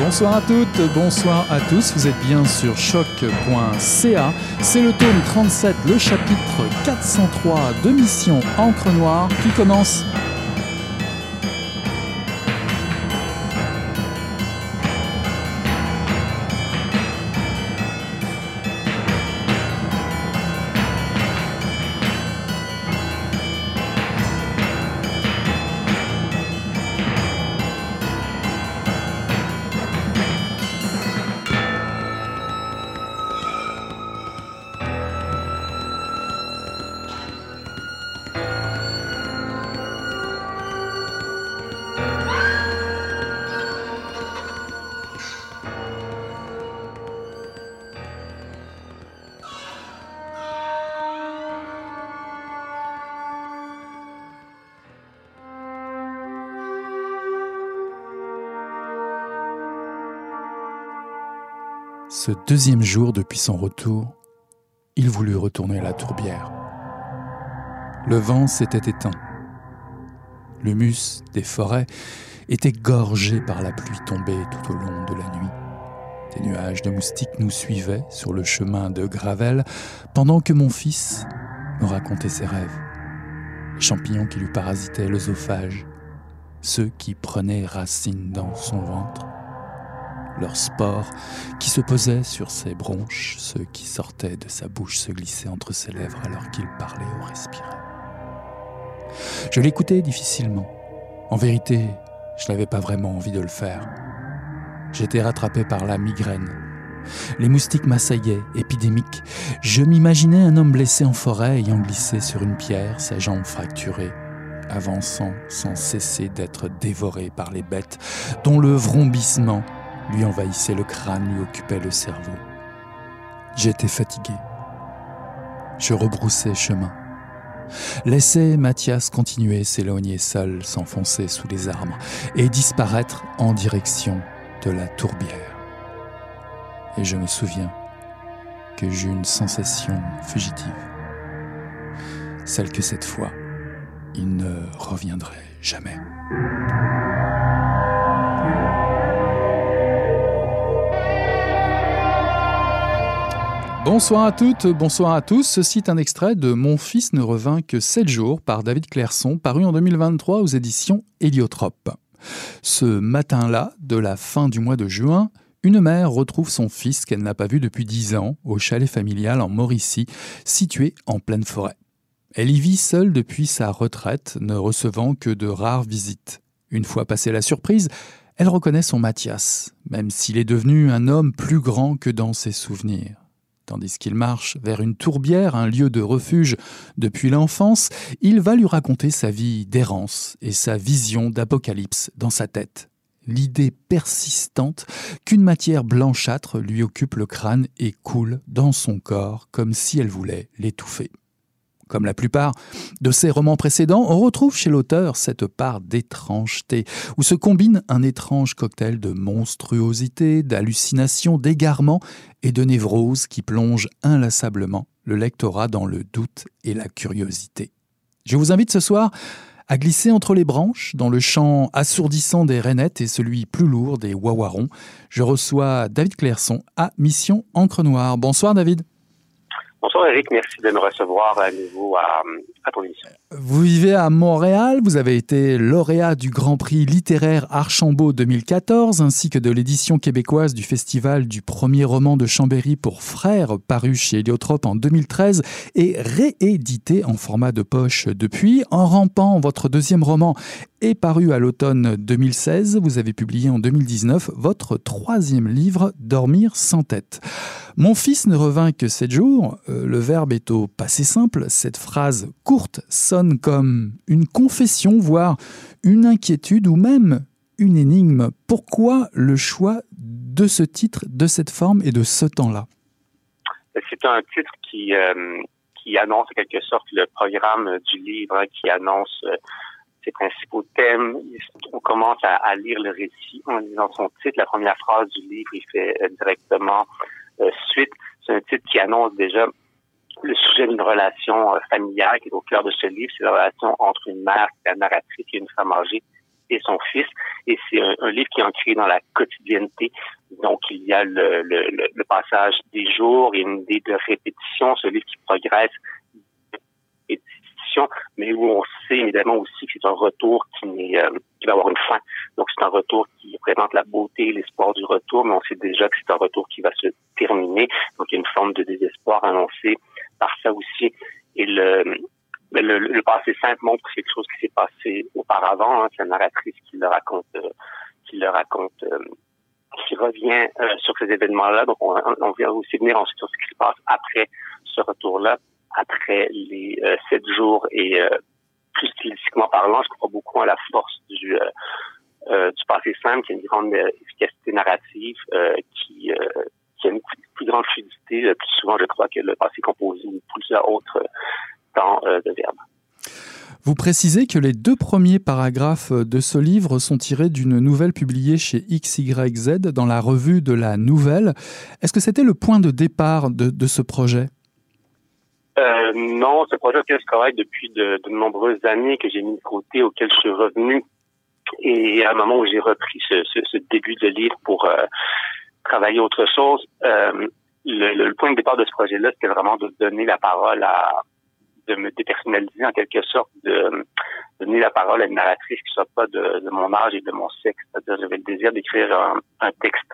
Bonsoir à toutes, bonsoir à tous, vous êtes bien sur choc.ca. C'est le tome 37, le chapitre 403 de Mission Encre Noire qui commence. Ce deuxième jour depuis son retour, il voulut retourner à la tourbière. Le vent s'était éteint. L'humus des forêts était gorgé par la pluie tombée tout au long de la nuit. Des nuages de moustiques nous suivaient sur le chemin de Gravel pendant que mon fils me racontait ses rêves. Les champignons qui lui parasitaient l'œsophage, ceux qui prenaient racine dans son ventre, leurs spores qui se posaient sur ses bronches, ceux qui sortaient de sa bouche se glissaient entre ses lèvres alors qu'il parlait ou respirait. Je l'écoutais difficilement. En vérité, je n'avais pas vraiment envie de le faire. J'étais rattrapé par la migraine. Les moustiques m'assaillaient, épidémiques. Je m'imaginais un homme blessé en forêt ayant glissé sur une pierre, sa jambe fracturée, avançant sans cesser d'être dévoré par les bêtes dont le vrombissement lui envahissait le crâne, lui occupait le cerveau. J'étais fatigué. Je rebroussais chemin. Laissais Mathias continuer, s'éloigner seul, s'enfoncer sous les arbres et disparaître en direction de la tourbière. Et je me souviens que j'eus une sensation fugitive. Celle que cette fois, il ne reviendrait jamais. Bonsoir à toutes, bonsoir à tous. Ceci est un extrait de Mon fils ne revint que 7 jours par David Clairson, paru en 2023 aux éditions Héliotrope. Ce matin-là, de la fin du mois de juin, une mère retrouve son fils qu'elle n'a pas vu depuis 10 ans au chalet familial en Mauricie, situé en pleine forêt. Elle y vit seule depuis sa retraite, ne recevant que de rares visites. Une fois passée la surprise, elle reconnaît son Mathias, même s'il est devenu un homme plus grand que dans ses souvenirs. Tandis qu'il marche vers une tourbière, un lieu de refuge depuis l'enfance, il va lui raconter sa vie d'errance et sa vision d'apocalypse dans sa tête. L'idée persistante qu'une matière blanchâtre lui occupe le crâne et coule dans son corps comme si elle voulait l'étouffer. Comme la plupart de ses romans précédents, on retrouve chez l'auteur cette part d'étrangeté, où se combine un étrange cocktail de monstruosité, d'hallucination, d'égarement et de névrose qui plonge inlassablement le lectorat dans le doute et la curiosité. Je vous invite ce soir à glisser entre les branches, dans le chant assourdissant des rainettes et celui plus lourd des wawarons. Je reçois David Clairson à Mission Encre Noire. Bonsoir David. Bonsoir Eric, merci de me recevoir à nouveau à ton émission. Vous vivez à Montréal, vous avez été lauréat du Grand Prix littéraire Archambault 2014 ainsi que de l'édition québécoise du Festival du premier roman de Chambéry pour Frères, paru chez Héliotrope en 2013 et réédité en format de poche depuis. En rampant, votre deuxième roman est paru à l'automne 2016. Vous avez publié en 2019 votre troisième livre, Dormir sans tête. Mon fils ne revint que 7 jours. Le verbe est au passé simple. Cette phrase courte sonne comme une confession, voire une inquiétude ou même une énigme. Pourquoi le choix de ce titre, de cette forme et de ce temps-là? C'est un titre qui annonce en quelque sorte le programme du livre, qui annonce ses principaux thèmes. On commence à lire le récit en lisant son titre. La première phrase du livre, il fait directement suite. C'est un titre qui annonce déjà le sujet d'une relation familiale qui est au cœur de ce livre. C'est la relation entre une mère, la narratrice, et une femme âgée et son fils. Et c'est un livre qui est ancré dans la quotidienneté. Donc, il y a le passage des jours et une idée de répétition, ce livre qui progresse, mais où on sait évidemment aussi que c'est un retour qui va avoir une fin. Donc, c'est un retour qui représente la beauté et l'espoir du retour, mais on sait déjà que c'est un retour qui va se terminer. Donc, il y a une forme de désespoir annoncée par ça aussi. Et le passé simple montre quelque chose qui s'est passé auparavant. C'est la narratrice qui le raconte, qui revient sur ces événements-là. Donc, on vient aussi venir ensuite sur ce qui se passe après ce retour-là, après les 7 jours. Et plus stylistiquement parlant, je crois beaucoup à la force du passé simple, qui a une grande efficacité narrative, qui a une plus grande fluidité. Plus souvent, je crois que le passé composé ou plusieurs autres temps de verbes. Vous précisez que les 2 premiers paragraphes de ce livre sont tirés d'une nouvelle publiée chez XYZ dans la revue de la Nouvelle. Est-ce que c'était le point de départ de ce projet? Non, ce projet auquel je travaille depuis de nombreuses années, que j'ai mis de côté, auquel je suis revenu. Et à un moment où j'ai repris ce début de livre pour travailler autre chose, le point de départ de ce projet-là, c'était vraiment de donner la parole de me dépersonnaliser en quelque sorte, de donner la parole à une narratrice qui soit pas de mon âge et de mon sexe. C'est-à-dire, j'avais le désir d'écrire un texte,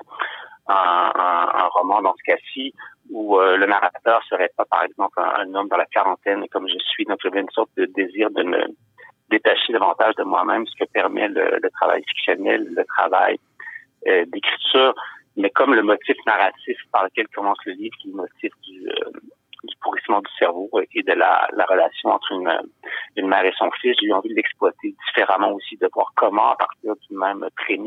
un roman dans ce cas-ci, où le narrateur serait pas, par exemple, un homme dans la quarantaine, comme je suis. Donc, j'avais une sorte de désir de me détacher davantage de moi-même, ce que permet le travail fictionnel, le travail d'écriture. Mais comme le motif narratif par lequel commence le livre, qui est le motif du pourrissement du cerveau et de la relation entre une mère et son fils, j'ai eu envie de l'exploiter différemment aussi, de voir comment, à partir de la même prémisse,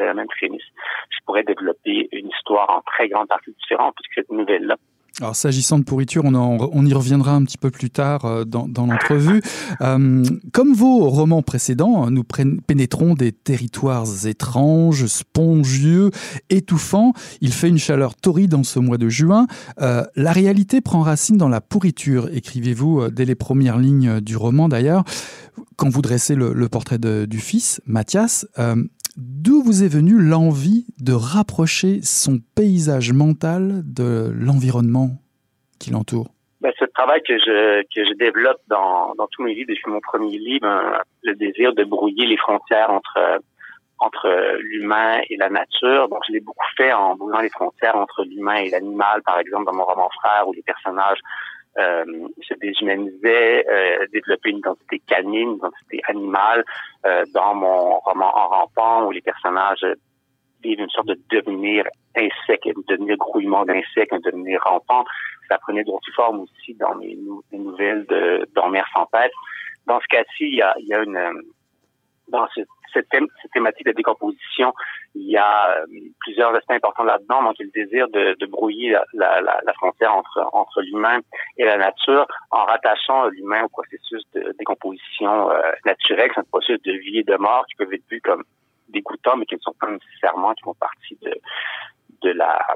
je pourrais développer une histoire en très grande partie différente, puisque cette nouvelle-là. Alors, s'agissant de pourriture, on y reviendra un petit peu plus tard dans l'entrevue. Comme vos romans précédents, nous pénétrons des territoires étranges, spongieux, étouffants. Il fait une chaleur torride en ce mois de juin. La réalité prend racine dans la pourriture, écrivez-vous dès les premières lignes du roman d'ailleurs. Quand vous dressez le portrait du fils, Mathias, d'où vous est venue l'envie de rapprocher son paysage mental de l'environnement qui l'entoure? Ce travail que je développe dans tous mes livres, depuis mon premier livre, le désir de brouiller les frontières entre l'humain et la nature. Donc, je l'ai beaucoup fait en brouillant les frontières entre l'humain et l'animal, par exemple dans mon roman Frères, où les personnages se déshumanisaient, développaient une identité canine, une identité animale. Dans mon roman En rampant, où les personnages vivent une sorte de devenir insecte, un devenir grouillement d'insectes, un devenir rampant. Ça prenait d'autres formes aussi dans mes nouvelles de Dormir sans tête. Dans ce cas-ci, il y a dans cette thématique de décomposition, il y a plusieurs aspects importants là-dedans. Donc, il y a le désir de brouiller la frontière entre l'humain et la nature en rattachant l'humain au processus de décomposition naturelle. C'est un processus de vie et de mort qui peuvent être vus comme dégoûtants, mais qui ne sont pas nécessairement, qui font partie de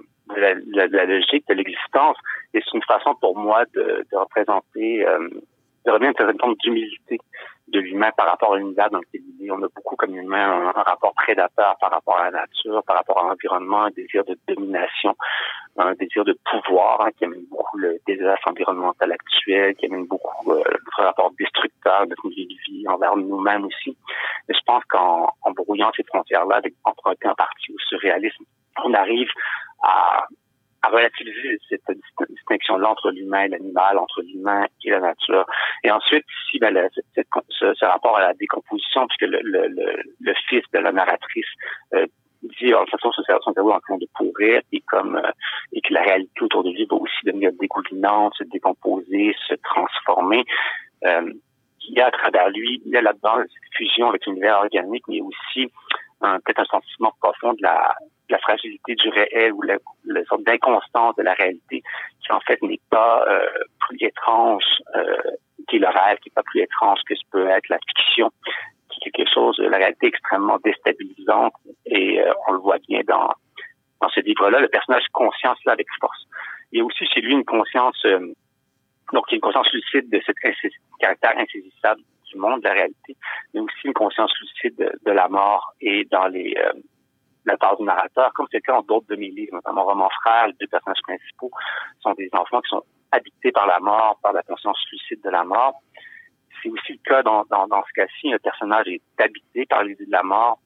la logique de l'existence. Et c'est une façon pour moi de représenter, de revenir à une certaine forme d'humilité de l'humain par rapport à l'univers dans lequel il est. On a beaucoup comme humain un rapport prédateur par rapport à la nature, par rapport à l'environnement, un désir de domination, un désir de pouvoir qui amène beaucoup le désastre environnemental actuel, qui amène beaucoup notre rapport destructeur de notre milieu de vie envers nous-mêmes aussi. Mais je pense qu'en brouillant ces frontières-là, avec emprunter en partie au surréalisme, on arrive à relativiser cette distinction-là entre l'humain et l'animal, entre l'humain et la nature. Et ensuite, ici, ce rapport à la décomposition, puisque le fils de la narratrice dit, de toute façon, son cerveau est en train de pourrir, et que la réalité autour de lui va aussi devenir dégoulinante, se décomposer, se transformer. Il y a à travers lui, il y a là-dedans cette fusion avec l'univers organique, mais aussi peut-être un sentiment profond de la fragilité du réel ou la sorte d'inconstance de la réalité qui en fait n'est pas plus étrange qui est le rêve, qui n'est pas plus étrange que ce peut être la fiction, qui est quelque chose, la réalité extrêmement déstabilisante et on le voit bien dans ce livre-là, le personnage conscience là avec force. Il y a aussi chez lui une conscience donc il y a une conscience lucide de cet caractère insaisissable du monde, de la réalité, mais aussi une conscience lucide de la mort. Et dans la part du narrateur, comme c'est le cas dans d'autres de mes livres, notamment mon roman Frères, les deux personnages principaux sont des enfants qui sont habités par la mort, par la conscience lucide de la mort. C'est aussi le cas dans ce cas-ci, un personnage est habité par l'idée de la mort,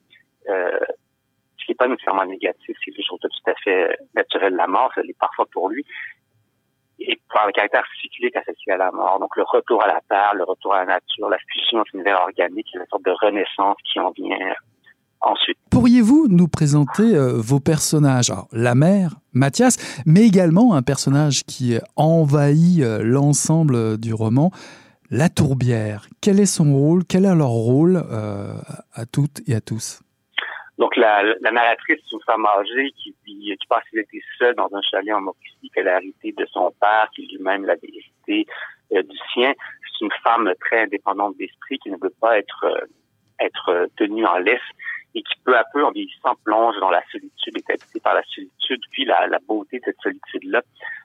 ce qui n'est pas nécessairement négatif, c'est quelque chose de tout à fait naturel, la mort, ça l'est parfois pour lui, et par le caractère cyclique associé à la mort. Donc le retour à la terre, le retour à la nature, la fusion de l'univers organique, une sorte de renaissance qui en vient ensuite. Pourriez-vous nous présenter vos personnages? Alors, la mère, Mathias, mais également un personnage qui envahit l'ensemble du roman, la tourbière. Quel est son rôle? Quel est leur rôle à toutes et à tous? Donc la narratrice, c'est une femme âgée qui passe ses étés seule dans un chalet en Mauricie qu'elle a hérité de son père, qui lui-même l'avait hérité du sien. C'est une femme très indépendante d'esprit qui ne veut pas être tenue en laisse et qui peu à peu, en vieillissant, plonge dans la solitude, est habitée par la solitude, puis la beauté de cette solitude-là,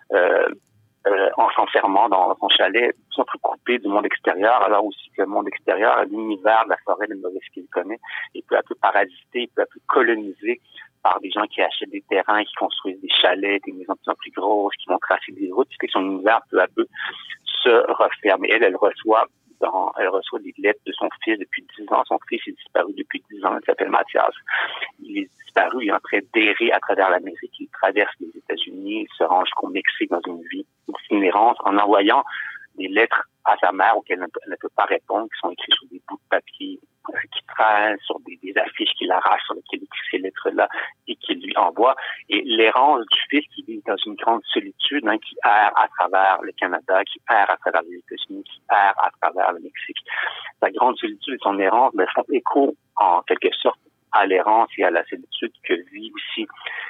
en s'enfermant dans son chalet, sont plus coupé du monde extérieur, alors aussi que le monde extérieur, l'univers de la forêt de Maurice qu'il connaît, est peu à peu parasité, peu à peu colonisé par des gens qui achètent des terrains, qui construisent des chalets, des maisons de plus en plus grosses, qui vont tracer des routes, ce qui fait que son univers peu à peu se referme. Et elle reçoit des lettres de son fils depuis 10 ans. Son fils est disparu depuis 10 ans. Il s'appelle Mathias. Il est disparu. Il est en train d'errer à travers l'Amérique. Il traverse les États-Unis. Il se rend jusqu'au Mexique dans une vie itinérante en envoyant des lettres à sa mère auxquelles elle ne peut pas répondre, qui sont écrites sur des bouts de papier qui traînent, sur des affiches qu'il arrache, sur lesquelles il écrit ces lettres-là et qu'il lui envoie. Et l'errance du fils qui vit dans une grande solitude, qui erre à travers le Canada, qui erre à travers les États-Unis, qui erre à travers le Mexique. Sa grande solitude et son errance font écho, en quelque sorte, à l'errance et à la solitude que vit aussi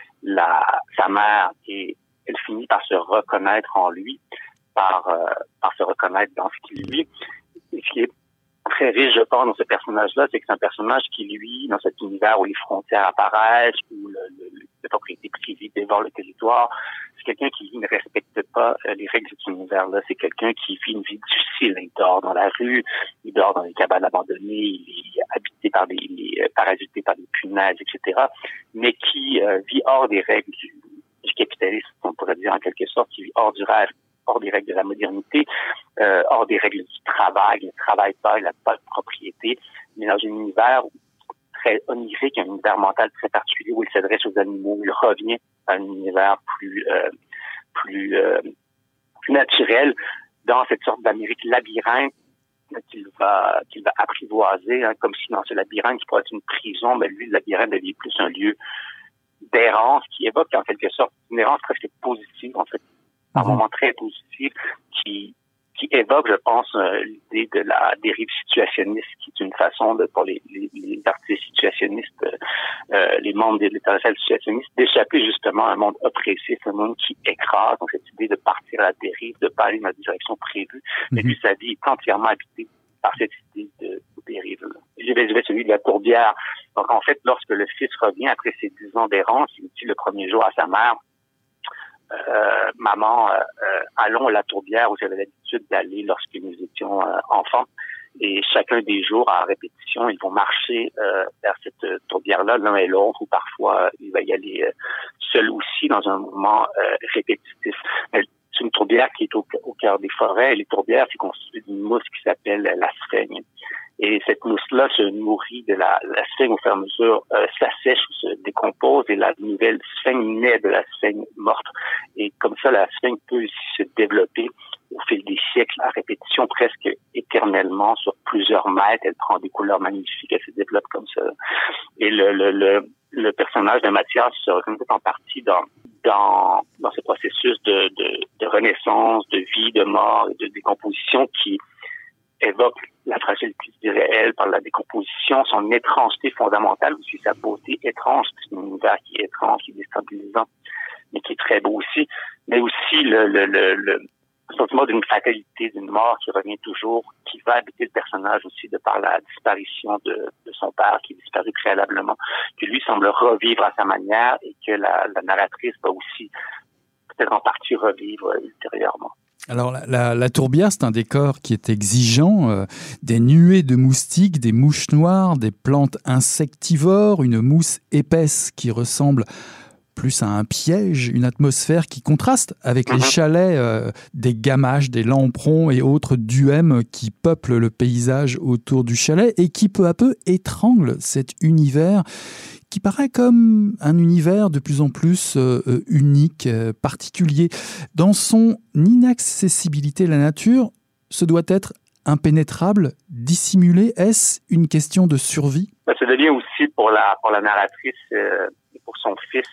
sa mère. Et elle finit par se reconnaître en lui, par se reconnaître dans ce qu'il vit. Et ce qui est très riche, je pense, dans ce personnage-là, c'est que c'est un personnage qui, lui, dans cet univers où les frontières apparaissent, où la propriété privée dévore le territoire, c'est quelqu'un qui, lui, ne respecte pas les règles de cet univers-là. C'est quelqu'un qui vit une vie difficile. Il dort dans la rue, il dort dans des cabanes abandonnées, il est habité parasité par des punaises, etc., mais qui vit hors des règles du capitalisme, on pourrait dire en quelque sorte, qui vit hors du rêve, hors des règles de la modernité, hors des règles du travail. Il ne travaille pas, il n'a pas de propriété, mais dans un univers très onirique, un univers mental très particulier où il s'adresse aux animaux, il revient à un univers plus naturel dans cette sorte d'Amérique labyrinthe qu'il va apprivoiser, comme si dans ce labyrinthe qui pourrait être une prison, mais lui, le labyrinthe devient plus un lieu d'errance qui évoque en quelque sorte une errance presque positive, en fait, un moment très positif qui évoque, je pense, l'idée de la dérive situationniste, qui est une façon pour les artistes situationnistes, les membres de l'État situationniste, d'échapper justement à un monde oppressif, un monde qui écrase. Donc cette idée de partir à la dérive, de pas aller dans la direction prévue, mais puis sa vie est entièrement habitée par cette idée de dérive. Je vais celui de la tourbière. Donc en fait, lorsque le fils revient après ses 10 ans d'errance, il dit le premier jour à sa mère, maman, allons à la tourbière où j'avais l'habitude d'aller lorsque nous étions enfants. Et chacun des jours, à répétition, ils vont marcher vers cette tourbière-là, l'un et l'autre, ou parfois il va y aller seul aussi dans un mouvement répétitif. C'est une tourbière qui est au cœur des forêts. Et les tourbières, c'est constitué d'une mousse qui s'appelle la sphaigne. Et cette mousse-là se nourrit de la sphaigne au fur et à mesure, s'assèche ou se décompose et la nouvelle sphaigne naît de la sphaigne morte. Et comme ça, la sphaigne peut aussi se développer au fil des siècles, à répétition, presque éternellement, sur plusieurs mètres. Elle prend des couleurs magnifiques, elle se développe comme ça. Et le personnage de Mathias se reconnaît en partie dans ce processus de renaissance, de vie, de mort et de décomposition qui évoque la fragilité du réel par la décomposition, son étrangeté fondamentale aussi, sa beauté étrange, c'est un univers qui est étrange, qui est déstabilisant, mais qui est très beau aussi, mais aussi le sentiment d'une fatalité, d'une mort qui revient toujours, qui va habiter le personnage aussi de par la disparition de son père qui est disparu préalablement, que lui semble revivre à sa manière et que la narratrice va aussi peut-être en partie revivre ultérieurement. Alors la tourbière, c'est un décor qui est exigeant, des nuées de moustiques, des mouches noires, des plantes insectivores, une mousse épaisse qui ressemble plus à un piège, une atmosphère qui contraste avec les chalets des gamaches, des lamprons et autres duèmes qui peuplent le paysage autour du chalet et qui peu à peu étranglent cet univers qui paraît comme un univers de plus en plus unique, particulier. Dans son inaccessibilité, la nature, ce doit être impénétrable, dissimulé. Est-ce une question de survie? Ça devient aussi pour la narratrice et pour son fils,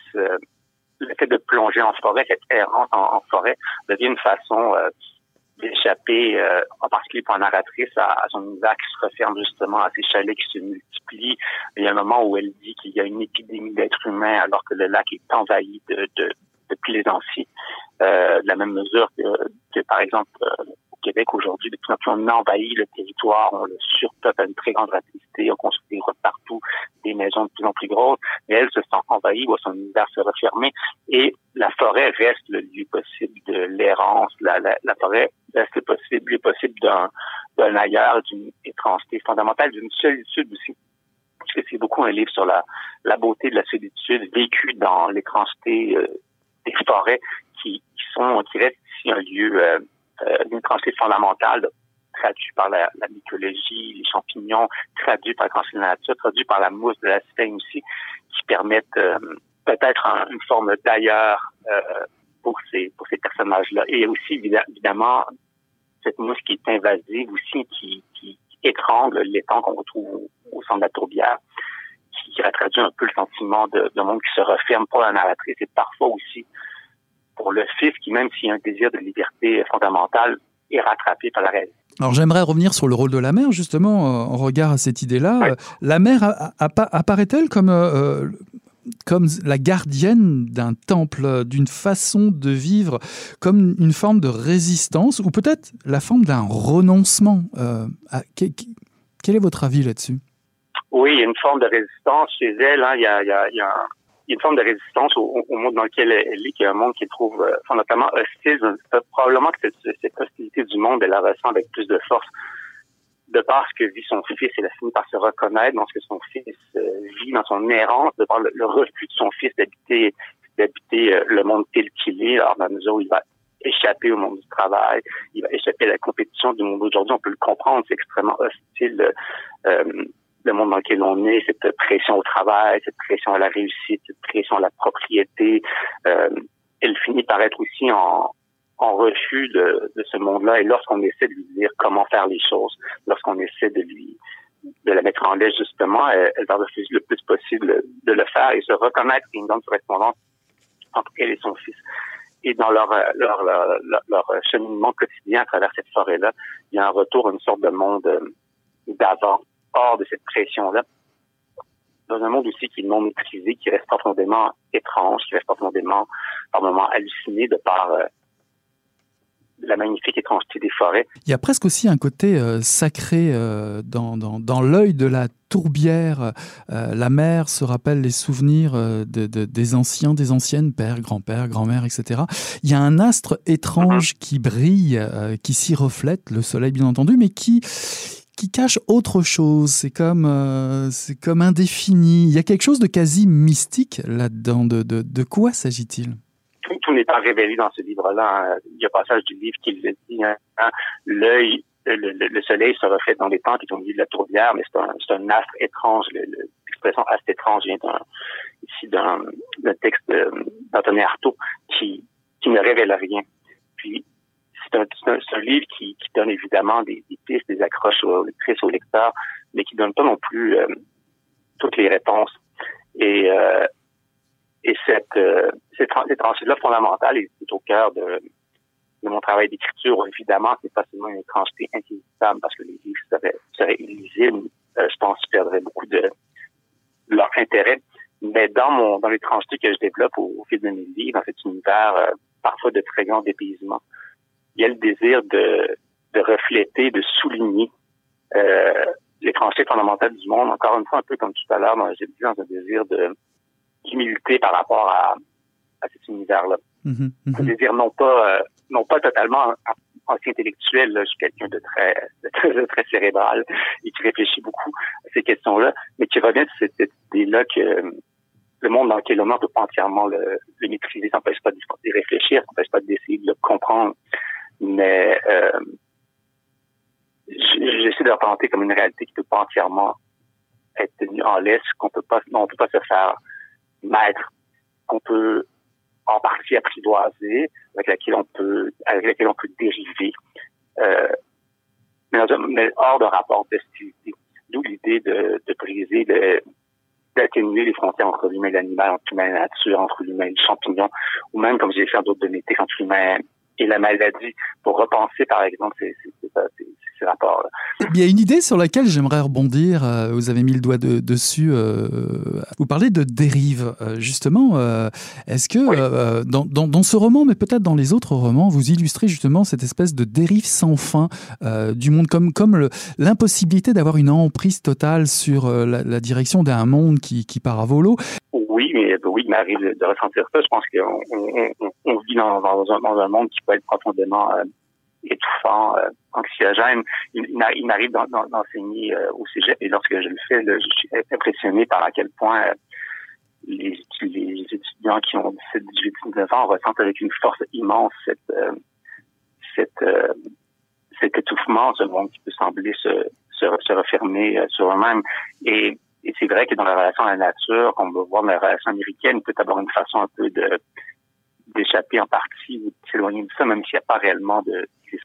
le fait de plonger en forêt, cette errance en forêt, devient une façon d'échapper, en particulier pour la narratrice, à son univers qui se referme justement, à ses chalets qui se multiplient. Il y a un moment où elle dit qu'il y a une épidémie d'êtres humains alors que le lac est envahi de plaisanciers. De la même mesure que par exemple, au Québec aujourd'hui, de plus en plus on envahit le territoire, on le surpeuple à une très grande rapidité, on construit des routes partout, des maisons de plus en plus grosses, mais elle se sent envahie, voit son univers se refermer, et la forêt reste le lieu possible de l'errance, la forêt reste le lieu possible d'un ailleurs, d'une étrangeté fondamentale, d'une solitude aussi. Parce que c'est beaucoup un livre sur la beauté de la solitude vécue dans l'étrangeté des forêts qui restent ici un lieu d'une étrangeté fondamentale, traduit par la mycologie, les champignons, traduit par l'étrangeté de la nature, traduit par la mousse de la Seigne aussi, qui permettent peut-être une forme d'ailleurs pour ces personnages-là. Et aussi, évidemment, cette mousse qui est invasive aussi, qui étrangle l'étang qu'on retrouve au centre de la tourbière, qui traduit un peu le sentiment de monde qui se referme pour la narratrice et parfois aussi pour le fils qui, même s'il a un désir de liberté fondamentale, est rattrapé par la réalité. Alors j'aimerais revenir sur le rôle de la mère, justement, en regard à cette idée-là. Ouais. La mère apparaît-elle comme la gardienne d'un temple, d'une façon de vivre, comme une forme de résistance, ou peut-être la forme d'un renoncement? Quel est votre avis là-dessus? Oui, il y a une forme de résistance chez elle. Il y a une forme de résistance au monde dans lequel elle est, qui est un monde qu'elle trouve fondamentalement hostile. Probablement que cette hostilité du monde, elle la ressent avec plus de force de par ce que vit son fils. Elle a fini par se reconnaître dans ce que son fils vit, dans son errance, de par le refus de son fils d'habiter le monde tel qu'il est. Alors, dans la mesure où il va échapper au monde du travail, il va échapper à la compétition du monde d'aujourd'hui, on peut le comprendre, c'est extrêmement hostile. Le monde dans lequel on est, cette pression au travail, cette pression à la réussite, cette pression à la propriété, elle finit par être aussi en refus de ce monde-là. Et lorsqu'on essaie de lui dire comment faire les choses, lorsqu'on essaie de la mettre en l'aise justement, elle va refuser le plus possible de le faire et se reconnaître une grande correspondance entre elle et son fils. Et dans leur cheminement quotidien à travers cette forêt-là, il y a un retour à une sorte de monde d'avant, hors de cette pression-là, dans un monde aussi qui est non maîtrisé, qui reste profondément étrange, qui reste profondément, par moments, halluciné de par la magnifique étrangeté des forêts. Il y a presque aussi un côté sacré dans l'œil de la tourbière. La mère se rappelle les souvenirs des anciens, des anciennes, père, grand-père, grand-mère, etc. Il y a un astre étrange qui brille, qui s'y reflète, le soleil bien entendu, mais qui cache autre chose. C'est comme indéfini. Il y a quelque chose de quasi mystique là-dedans. De quoi s'agit-il? Tout n'est pas révélé dans ce livre-là. Il y a un passage du livre qui le dit. L'œil, le soleil se reflète dans les pentes qui sont au milieu de la tourbière, mais c'est un astre étrange. L'expression astre étrange vient ici d'un texte d'Antonin Artaud qui ne révèle rien. Puis c'est un livre qui donne évidemment des pistes, des accroches aux lectrices, aux lecteurs, mais qui donne pas non plus toutes les réponses. Et cette étrangeté-là fondamentale est au cœur de mon travail d'écriture. Évidemment, c'est pas seulement une étrangeté insaisissable parce que les livres seraient illisibles. Je pense qu'ils perdraient beaucoup de leur intérêt. Mais dans l'étrangeté que je développe au fil de mes livres, dans cet univers parfois de très grand dépaysement, il y a le désir de refléter, de souligner l'étrangeté fondamentale du monde. Encore une fois, un peu comme tout à l'heure, j'ai dit dans un désir d'humilité par rapport à cet univers-là. Un désir non pas non pas totalement anti-intellectuel, là, je suis quelqu'un de très cérébral et qui réfléchit beaucoup à ces questions-là, mais qui revient de cette idée-là que le monde dans lequel on est, on peut pas entièrement le maîtriser, ça n'empêche pas d'y réfléchir, ça n'empêche pas d'essayer de le comprendre, mais j'essaie de représenter comme une réalité qui peut pas entièrement être tenue en laisse, on peut pas se faire maître, qu'on peut en partie apprivoiser, avec laquelle on peut dériver, mais hors de rapport d'hostilité. D'où l'idée de briser, d'atténuer les frontières entre l'humain et l'animal, entre l'humain et la nature, entre l'humain et le champignon, ou même, comme j'ai fait d'autres de mes textes, entre l'humain et la maladie, pour repenser, par exemple, ces rapports-là. Il y a une idée sur laquelle j'aimerais rebondir, vous avez mis le doigt dessus, vous parlez de dérive, justement, est-ce que oui. Dans ce roman, mais peut-être dans les autres romans, vous illustrez justement cette espèce de dérive sans fin du monde, comme l'impossibilité d'avoir une emprise totale sur la direction d'un monde qui part à volo. Oui, mais il m'arrive de ressentir ça. Je pense qu'on vit dans un monde qui peut être profondément étouffant, anxiogène. Il m'arrive d'enseigner au cégep, et lorsque je le fais, là, je suis impressionné par à quel point les étudiants qui ont 17, 18, 19 ans ressentent avec une force immense cet étouffement, ce monde qui peut sembler se refermer sur eux-mêmes. Et c'est vrai que dans la relation à la nature, qu'on va voir dans la relation américaine, il peut avoir une façon un peu d'échapper en partie ou de s'éloigner de ça, même s'il n'y a pas réellement de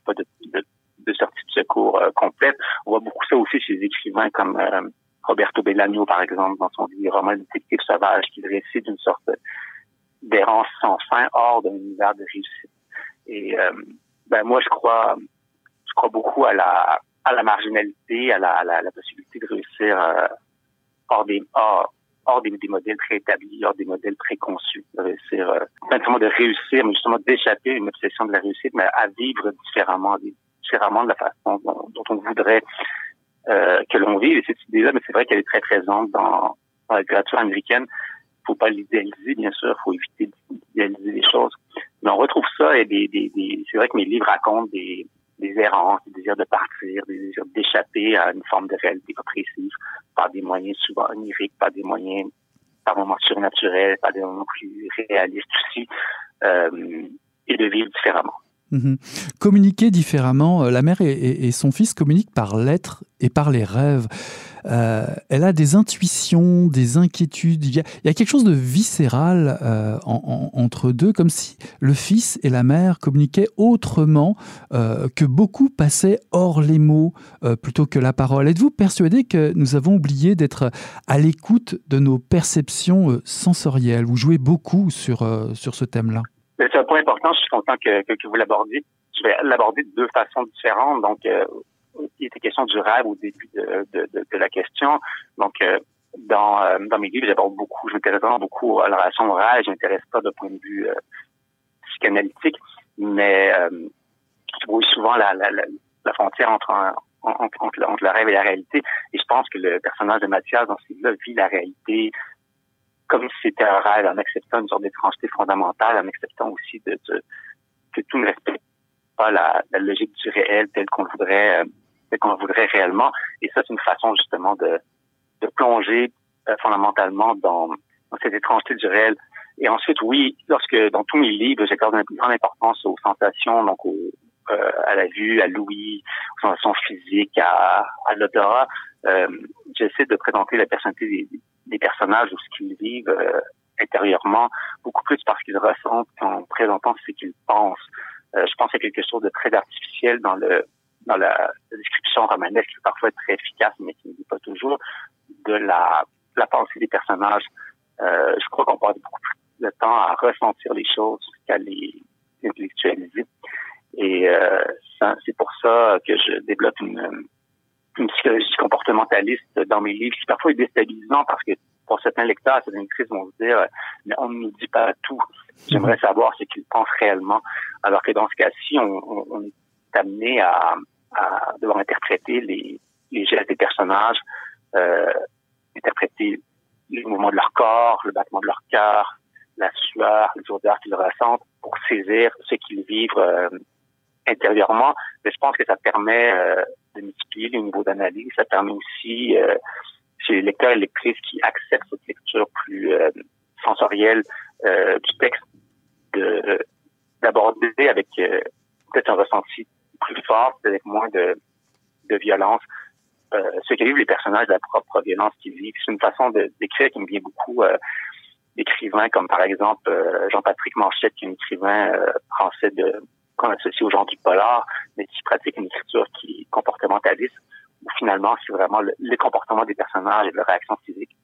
sortie de secours complète. On voit beaucoup ça aussi chez des écrivains comme Roberto Bolaño, par exemple, dans son roman Détective sauvage, qui récite d'une sorte d'errance sans fin hors d'un univers de réussite. Et moi, je crois beaucoup à la marginalité, à la possibilité de réussir hors des modèles préétablis, hors des modèles préconçus, de réussir, pas seulement de réussir, mais justement d'échapper à une obsession de la réussite, mais à vivre différemment de la façon dont on voudrait que l'on vive. Et cette idée-là, mais c'est vrai qu'elle est très présente dans la littérature américaine. Faut pas l'idéaliser, bien sûr, faut éviter d'idéaliser les choses. Mais on retrouve ça, et c'est vrai que mes livres racontent des errances, des désirs de partir, des désirs d'échapper à une forme de réalité oppressive par des moyens souvent oniriques, par des moyens par moments surnaturels, par des moments plus réalistes aussi, et de vivre différemment. Communiquer différemment, la mère et son fils communiquent par l'être et par les rêves. Elle a des intuitions, des inquiétudes. Il y a quelque chose de viscéral entre deux, comme si le fils et la mère communiquaient autrement, que beaucoup passaient hors les mots plutôt que la parole. Êtes-vous persuadé que nous avons oublié d'être à l'écoute de nos perceptions sensorielles? Vous jouez beaucoup sur ce thème-là. C'est un point important, je suis content que vous l'abordiez. Je vais l'aborder de deux façons différentes. Donc, il était question du rêve au début de la question. Donc, dans mes livres, je m'intéresse vraiment beaucoup à la relation au rêve. Je m'intéresse pas d'un point de vue psychanalytique, mais je vois souvent la frontière entre le rêve et la réalité. Et je pense que le personnage de Mathias, dans ce livre-là, vit la réalité comme si c'était un rêve, en acceptant une sorte d'étrangeté fondamentale, en acceptant aussi que tout ne respecte pas la logique du réel telle qu'on le voudrait réellement. Et ça, c'est une façon justement de plonger fondamentalement dans cette étrangeté du réel. Et ensuite, oui, dans tous mes livres, j'accorde une grande importance aux sensations, donc à la vue, à l'ouïe, aux sensations physiques, à l'odorat. J'essaie de présenter la personnalité des personnages ou ce qu'ils vivent intérieurement, beaucoup plus parce qu'ils ressentent qu'en présentant ce qu'ils pensent. Je pense qu'il y a quelque chose de très artificiel dans la description romanesque, qui parfois est très efficace, mais qui ne dit pas toujours, de la pensée des personnages. Je crois qu'on passe beaucoup plus de temps à ressentir les choses qu'à les intellectualiser. Et c'est pour ça que je développe une psychologie comportementaliste dans mes livres, qui parfois est déstabilisant parce que pour certains lecteurs, certaines lectrices vont se dire mais on ne nous dit pas tout. J'aimerais savoir ce qu'ils pensent réellement. Alors que dans ce cas-ci, on est amené à devoir interpréter les gestes des personnages, interpréter les mouvements de leur corps, le battement de leur cœur, la sueur, les odeurs qu'ils ressentent, pour saisir ce qu'ils vivent intérieurement. Mais je pense que ça permet de multiplier les niveaux d'analyse. Ça permet aussi, chez les lecteurs et lectrices qui acceptent cette lecture plus sensorielle du texte, d'aborder avec peut-être un ressenti plus fort, avec moins de violence, ce que vivent les personnages, la propre violence qu'ils vivent. C'est une façon d'écrire qui me vient beaucoup d'écrivains comme par exemple Jean-Patrick Manchette, qui est un écrivain français qu'on associe au genre du polar, mais qui pratique une écriture qui est comportementaliste, où finalement c'est vraiment le comportement des personnages et leurs réactions physiques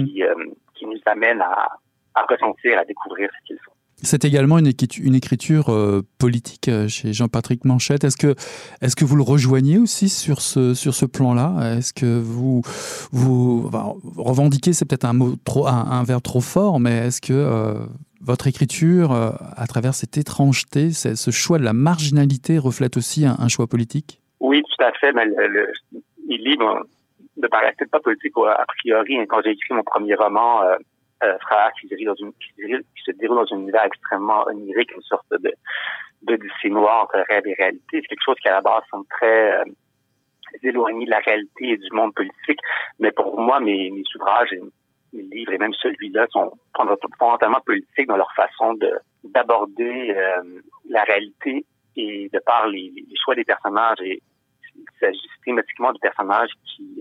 qui nous amènent à ressentir, à découvrir ce qu'ils sont. C'est également une écriture politique chez Jean-Patrick Manchette. Est-ce que vous le rejoignez aussi sur ce plan-là? Est-ce que vous revendiquez, c'est peut-être un verbe trop fort, mais est-ce que votre écriture, à travers cette étrangeté, ce choix de la marginalité, reflète aussi un choix politique? Oui, tout à fait. Mais les livres ne paraissaient pas politiques a priori. Quand j'ai écrit mon premier roman, Frères, qui se déroule dans un univers extrêmement onirique, une sorte d'odyssée noire entre rêve et réalité. C'est quelque chose qui, à la base, semble très éloigné de la réalité et du monde politique. Mais pour moi, mes ouvrages, mes livres et même celui-là sont fondamentalement politiques dans leur façon d'aborder la réalité et de par les choix des personnages. Et il s'agit systématiquement de personnages qui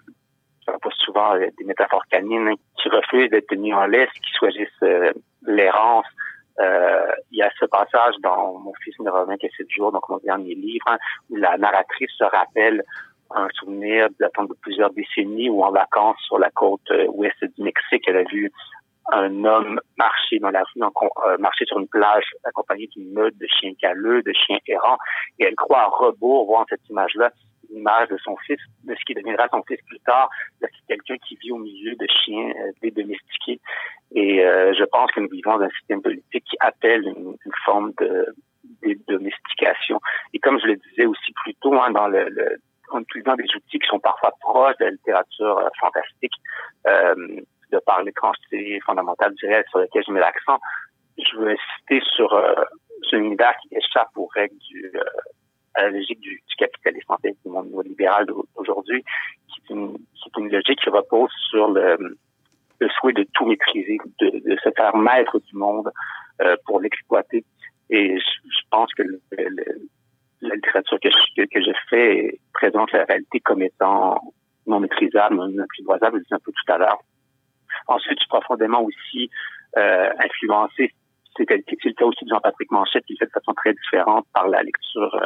pas souvent des métaphores canines, qui refusent d'être tenus en laisse, qui choisissent l'errance. Il y a ce passage dans Mon fils ne revient qu'à 7 jours, donc mon dernier livre, où la narratrice se rappelle un souvenir datant de plusieurs décennies où en vacances sur la côte ouest du Mexique, elle a vu un homme marcher dans la rue, marcher sur une plage accompagné d'une meute de chiens caleux, de chiens errants, et elle croit à rebours voir cette image-là, une image de son fils, de ce qui deviendra son fils plus tard, c'est quelqu'un qui vit au milieu de chiens dédomestiqués. Et je pense que nous vivons dans un système politique qui appelle une forme de dédomestication. Et comme je le disais aussi plus tôt, en utilisant des outils qui sont parfois proches de la littérature fantastique, de par l'étrangeté fondamentale du réel sur lequel je mets l'accent, je veux insister sur un univers qui échappe aux règles à la logique du capitalisme, en fait, du monde libéral d'aujourd'hui, qui est une logique qui repose sur le souhait de tout maîtriser, de se faire maître du monde pour l'exploiter. Et je pense que la littérature que je fais présente la réalité comme étant non maîtrisable, non apprivoisable, je le disais un peu tout à l'heure. Ensuite, je suis profondément aussi influencé. C'est le cas aussi de Jean-Patrick Manchette, qui fait de façon très différente par la lecture,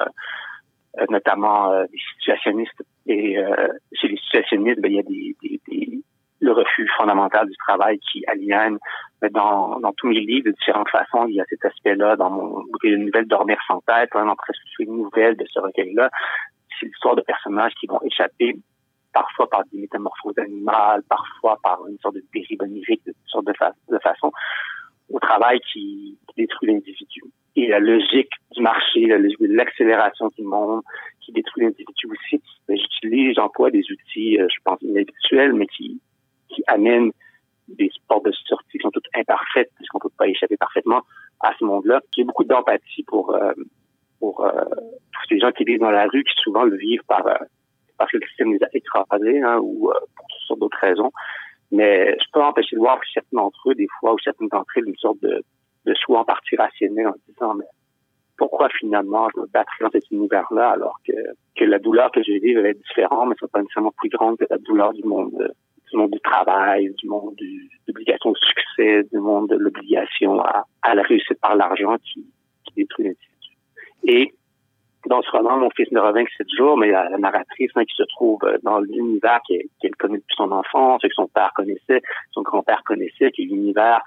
notamment des situationnistes. Et chez les situationnistes, il y a le refus fondamental du travail qui aliène. Dans tous mes livres, de différentes façons, il y a cet aspect-là. Dans mon bouquin de nouvelles Dormir sans tête, dans presque une nouvelle de ce recueil-là, c'est l'histoire de personnages qui vont échapper, parfois par des métamorphoses animales, parfois par une sorte de dérive onirique, de toutes sortes de façons, au travail qui détruit l'individu. Et la logique du marché, la logique de l'accélération du monde qui détruit l'individu aussi. J'emploie des outils, je pense, inhabituels, mais qui amènent des portes de sortie qui sont toutes imparfaites, puisqu'on ne peut pas échapper parfaitement à ce monde-là. J'ai beaucoup d'empathie pour tous ces gens qui vivent dans la rue, qui souvent le vivent parce que le système les a écrasés, ou pour toutes sortes d'autres raisons. Mais je peux empêcher de voir que certains d'entre eux, des fois, ou certaines d'entre elles, une sorte de choix en partie rationnel en se disant, mais pourquoi finalement je me battrais dans cet univers-là alors que la douleur que je vis va être différente, mais ce n'est pas nécessairement plus grande que la douleur du monde du travail, du monde de l'obligation au succès, du monde de l'obligation à la réussite par l'argent qui détruit l'individu. Et dans ce roman, Mon fils ne revient que 7 jours, mais il y a la narratrice qui se trouve dans l'univers qu'elle connaît depuis son enfance, que son père connaissait, son grand-père connaissait, qui est l'univers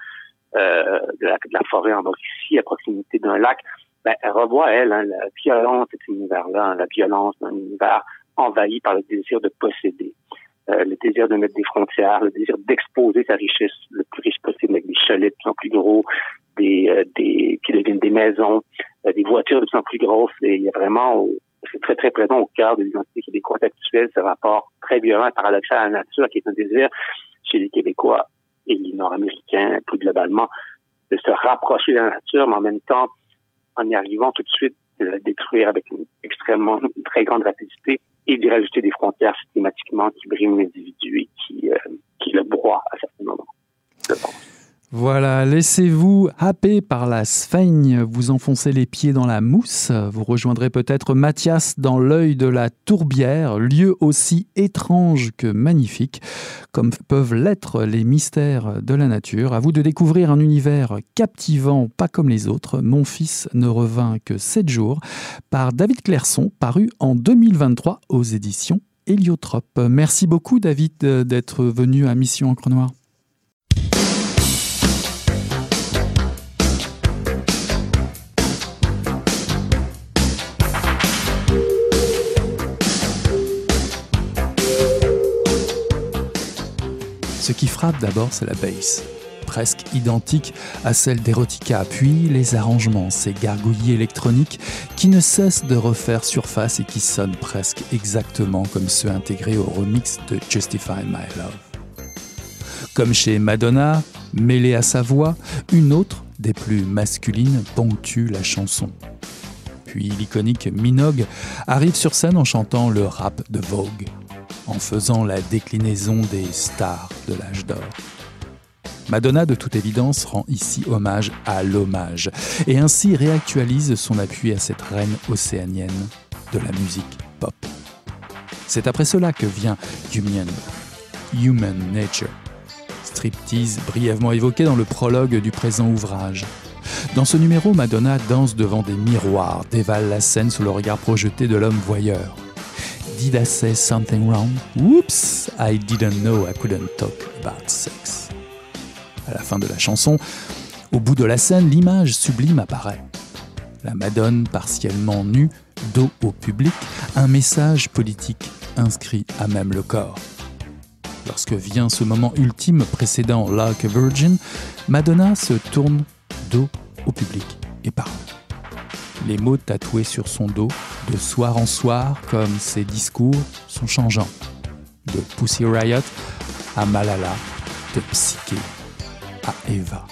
de la forêt en Mauricie, à proximité d'un lac. Elle revoit, la violence de cet univers-là, la violence d'un univers envahi par le désir de posséder, le désir de mettre des frontières, le désir d'exposer sa richesse le plus riche possible avec des chalets de plus en plus gros, qui deviennent des maisons, des voitures de plus en plus grosses. Et il y a vraiment, c'est très, très présent au cœur de l'identité québécoise actuelle, ce rapport très violent et paradoxal à la nature, qui est un désir chez les Québécois, et, et les Nord-Américains plus globalement, de se rapprocher de la nature, mais en même temps en y arrivant tout de suite de la détruire avec une très grande rapidité et d'y rajouter des frontières systématiquement qui briment l'individu et qui le broient à certains moments, je pense. Voilà, laissez-vous happer par la sphaigne, vous enfoncez les pieds dans la mousse, vous rejoindrez peut-être Mathias dans l'œil de la tourbière, lieu aussi étrange que magnifique, comme peuvent l'être les mystères de la nature. À vous de découvrir un univers captivant, pas comme les autres. Mon fils ne revint que 7 jours, par David Clairson, paru en 2023 aux éditions Héliotrope. Merci beaucoup David d'être venu à Mission Encre Noire. Ce qui frappe d'abord, c'est la bass, presque identique à celle d'Erotica, puis les arrangements, ces gargouillis électroniques qui ne cessent de refaire surface et qui sonnent presque exactement comme ceux intégrés au remix de Justify My Love. Comme chez Madonna, mêlée à sa voix, une autre, des plus masculines, ponctue la chanson. Puis l'iconique Minogue arrive sur scène en chantant le rap de Vogue, en faisant la déclinaison des stars de l'âge d'or. Madonna, de toute évidence, rend ici hommage à l'hommage et ainsi réactualise son appui à cette reine océanienne de la musique pop. C'est après cela que vient Human Nature, striptease brièvement évoqué dans le prologue du présent ouvrage. Dans ce numéro, Madonna danse devant des miroirs, dévale la scène sous le regard projeté de l'homme voyeur. Did I say something wrong? Whoops, I didn't know I couldn't talk about sex. À la fin de la chanson, au bout de la scène, l'image sublime apparaît. La Madone partiellement nue, dos au public, un message politique inscrit à même le corps. Lorsque vient ce moment ultime précédant Like a Virgin, Madonna se tourne dos au public et parle. Les mots tatoués sur son dos, de soir en soir, comme ses discours, sont changeants. De Pussy Riot à Malala, de Psyché à Eva.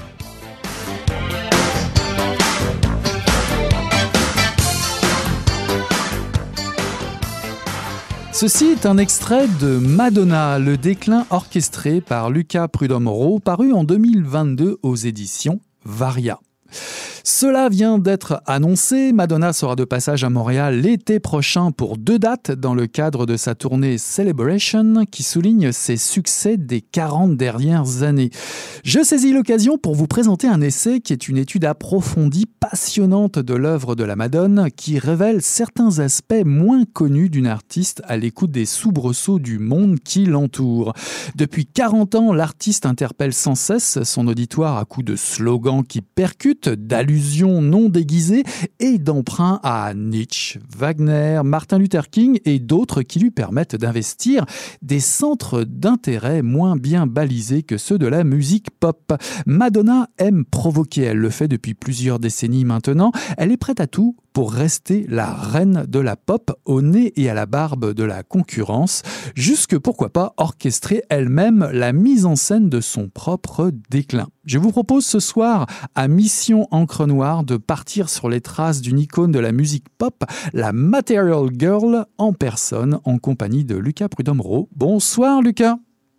Ceci est un extrait de Madonna, le déclin orchestré par Luca Prudhomme-Rowe, paru en 2022 aux éditions Varia. Cela vient d'être annoncé, Madonna sera de passage à Montréal l'été prochain pour 2 dates dans le cadre de sa tournée Celebration qui souligne ses succès des 40 dernières années. Je saisis l'occasion pour vous présenter un essai qui est une étude approfondie, passionnante de l'œuvre de la Madone qui révèle certains aspects moins connus d'une artiste à l'écoute des soubresauts du monde qui l'entoure. Depuis 40 ans, l'artiste interpelle sans cesse son auditoire à coups de slogans qui percutent, d'allusions non déguisées et d'emprunts à Nietzsche, Wagner, Martin Luther King et d'autres qui lui permettent d'investir des centres d'intérêt moins bien balisés que ceux de la musique pop. Madonna aime provoquer, elle le fait depuis plusieurs décennies maintenant. Elle est prête à tout pour rester la reine de la pop au nez et à la barbe de la concurrence, jusque pourquoi pas orchestrer elle-même la mise en scène de son propre déclin. Je vous propose ce soir à Mission Encre Noire de partir sur les traces d'une icône de la musique pop, la Material Girl en personne, en compagnie de Luca Prudhomme-Rowe. Bonsoir Luca.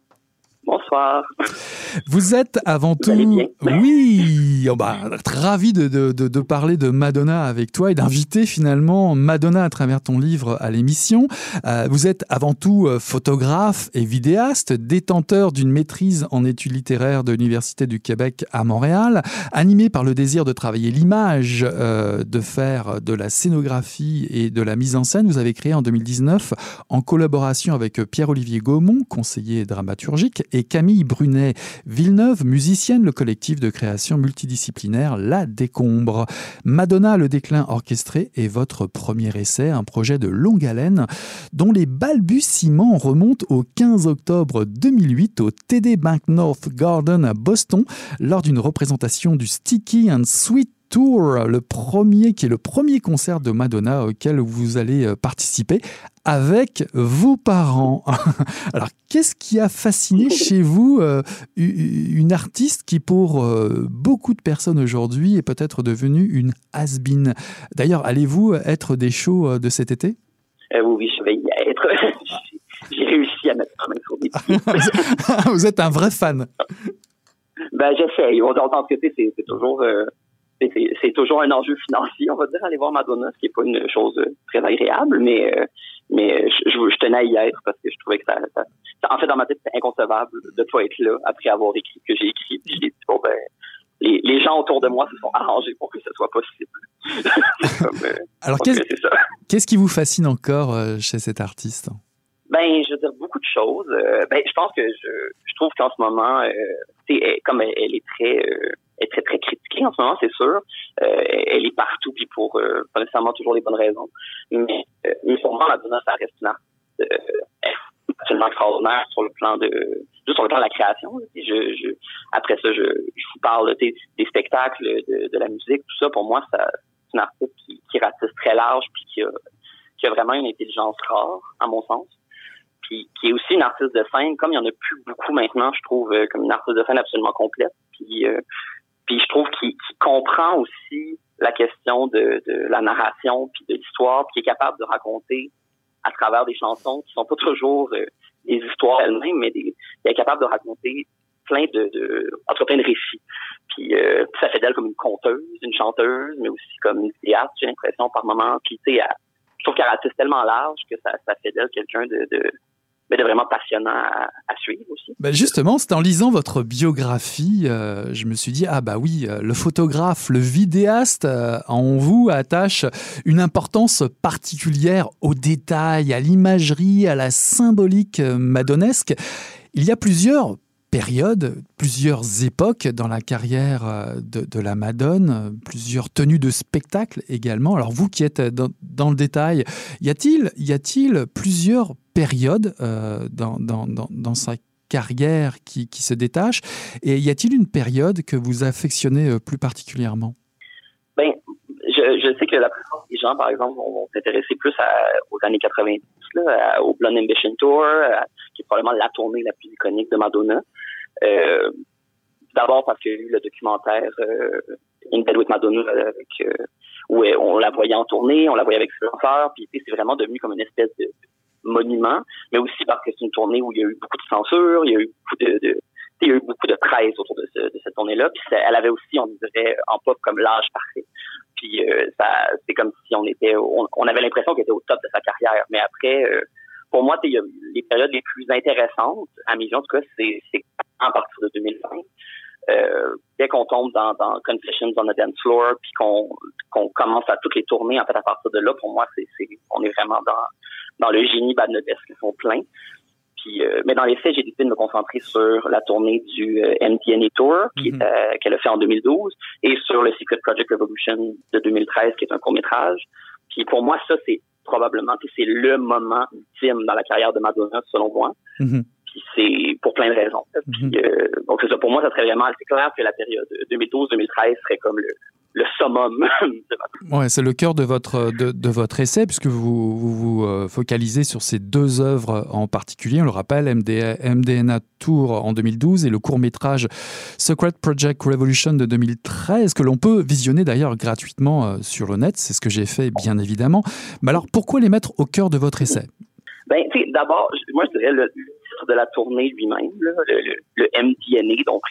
Bonsoir. Vous êtes avant tout... Oui, ravi de parler de Madonna avec toi et d'inviter finalement Madonna à travers ton livre à l'émission. Vous êtes avant tout photographe et vidéaste, détenteur d'une maîtrise en études littéraires de l'Université du Québec à Montréal, animé par le désir de travailler l'image, de faire de la scénographie et de la mise en scène. Vous avez créé en 2019, en collaboration avec Pierre-Olivier Gaumont, conseiller dramaturgique, et Camille Brunet-Villeneuve, musicienne, le collectif de création multidisciplinaire La Décombre. Madonna, le déclin orchestré est votre premier essai, un projet de longue haleine dont les balbutiements remontent au 15 octobre 2008 au TD Bank North Garden à Boston lors d'une représentation du Sticky and Sweet Tour, qui est le premier concert de Madonna auquel vous allez participer avec vos parents. Alors, qu'est-ce qui a fasciné chez vous une artiste qui, pour beaucoup de personnes aujourd'hui, est peut-être devenue une has-been? D'ailleurs, allez-vous être des shows de cet été? Oui, je vais y être. J'ai réussi à mettre ma main sur des pieds. Vous êtes un vrai fan. Ben, j'essaye. On pense que c'est toujours... c'est toujours un enjeu financier, on va dire, aller voir Madonna, ce qui n'est pas une chose très agréable, mais je tenais à y être parce que je trouvais que ça en fait, dans ma tête, c'était inconcevable de ne pas être là après avoir écrit ce que j'ai écrit. Puis j'ai dit, bon, ben, les gens autour de moi se sont arrangés pour que ce soit possible. Alors, qu'est-ce qui vous fascine encore chez cette artiste? Ben, je veux dire, beaucoup de choses. Je pense que je trouve qu'en ce moment, comme elle est très, très critiquée en ce moment, c'est sûr. Elle est partout, puis pour pas nécessairement toujours les bonnes raisons. Mais pour moi, Madonna, ça reste une artiste absolument extraordinaire sur le plan de la création. Après ça, je vous parle des spectacles, de la musique, tout ça. Pour moi, c'est une artiste qui ratisse très large, puis qui a vraiment une intelligence rare, à mon sens. Puis qui est aussi une artiste de scène, comme il y en a plus beaucoup maintenant, je trouve, comme une artiste de scène absolument complète. Puis je trouve qu'il comprend aussi la question de la narration, puis de l'histoire, puis qui est capable de raconter à travers des chansons qui sont pas toujours des histoires elles-mêmes, mais il est capable de raconter plein de récits. Puis ça fait d'elle comme une conteuse, une chanteuse, mais aussi comme une théâtre, j'ai l'impression, par moment. Puis tu sais, je trouve qu'elle ratisse tellement large que ça fait d'elle quelqu'un de vraiment passionnant à suivre aussi. Ben justement, c'est en lisant votre biographie, je me suis dit, ah bah oui, le photographe, le vidéaste, en vous attache une importance particulière aux détails, à l'imagerie, à la symbolique madonesque. Il y a plusieurs périodes, plusieurs époques dans la carrière de la Madone, plusieurs tenues de spectacle également. Alors vous qui êtes dans le détail, y a-t-il plusieurs périodes dans sa carrière qui se détache? Et y a-t-il une période que vous affectionnez plus particulièrement? Ben, je sais que la plupart des gens, par exemple, vont s'intéresser plus aux années 90, là, au Blonde Ambition Tour, qui est probablement la tournée la plus iconique de Madonna. D'abord parce qu'il y a eu le documentaire In Bed with Madonna où on la voyait en tournée, on la voyait avec ses enfants, puis c'est vraiment devenu comme une espèce de monument, mais aussi parce que c'est une tournée où il y a eu beaucoup de censure, il y a eu beaucoup de presse autour de cette tournée-là, puis elle avait aussi, on dirait, en pop comme l'âge parfait. Puis c'est comme si on avait l'impression qu'elle était au top de sa carrière, mais après, pour moi, les périodes les plus intéressantes, à mes yeux en tout cas, c'est à partir de 2020. Dès qu'on tombe dans Confessions on the Dance Floor, puis qu'on commence à toutes les tournées, en fait, à partir de là, pour moi, on est vraiment dans le génie badnevesque, ils sont pleins. Puis, mais dans les faits, j'ai décidé de me concentrer sur la tournée du MTNA Tour, qu'elle a fait en 2012, et sur le Secret Project Revolution de 2013, qui est un court-métrage. Puis pour moi, ça, c'est probablement c'est le moment ultime dans la carrière de Madonna, selon moi. Puis c'est pour plein de raisons. Puis, donc c'est ça, pour moi, ça serait vraiment, c'est clair que la période 2012-2013 serait comme le summum de Madonna. Ouais, c'est le cœur de votre essai, puisque vous focalisez sur ces deux œuvres en particulier. On le rappelle, MDNA Tour en 2012 et le court-métrage Secret Project Revolution de 2013, que l'on peut visionner d'ailleurs gratuitement sur le net. C'est ce que j'ai fait, bien évidemment. Mais alors, pourquoi les mettre au cœur de votre essai? Ben, tu sais, d'abord, moi, je dirais le titre de la tournée lui-même, là, le MDNA, donc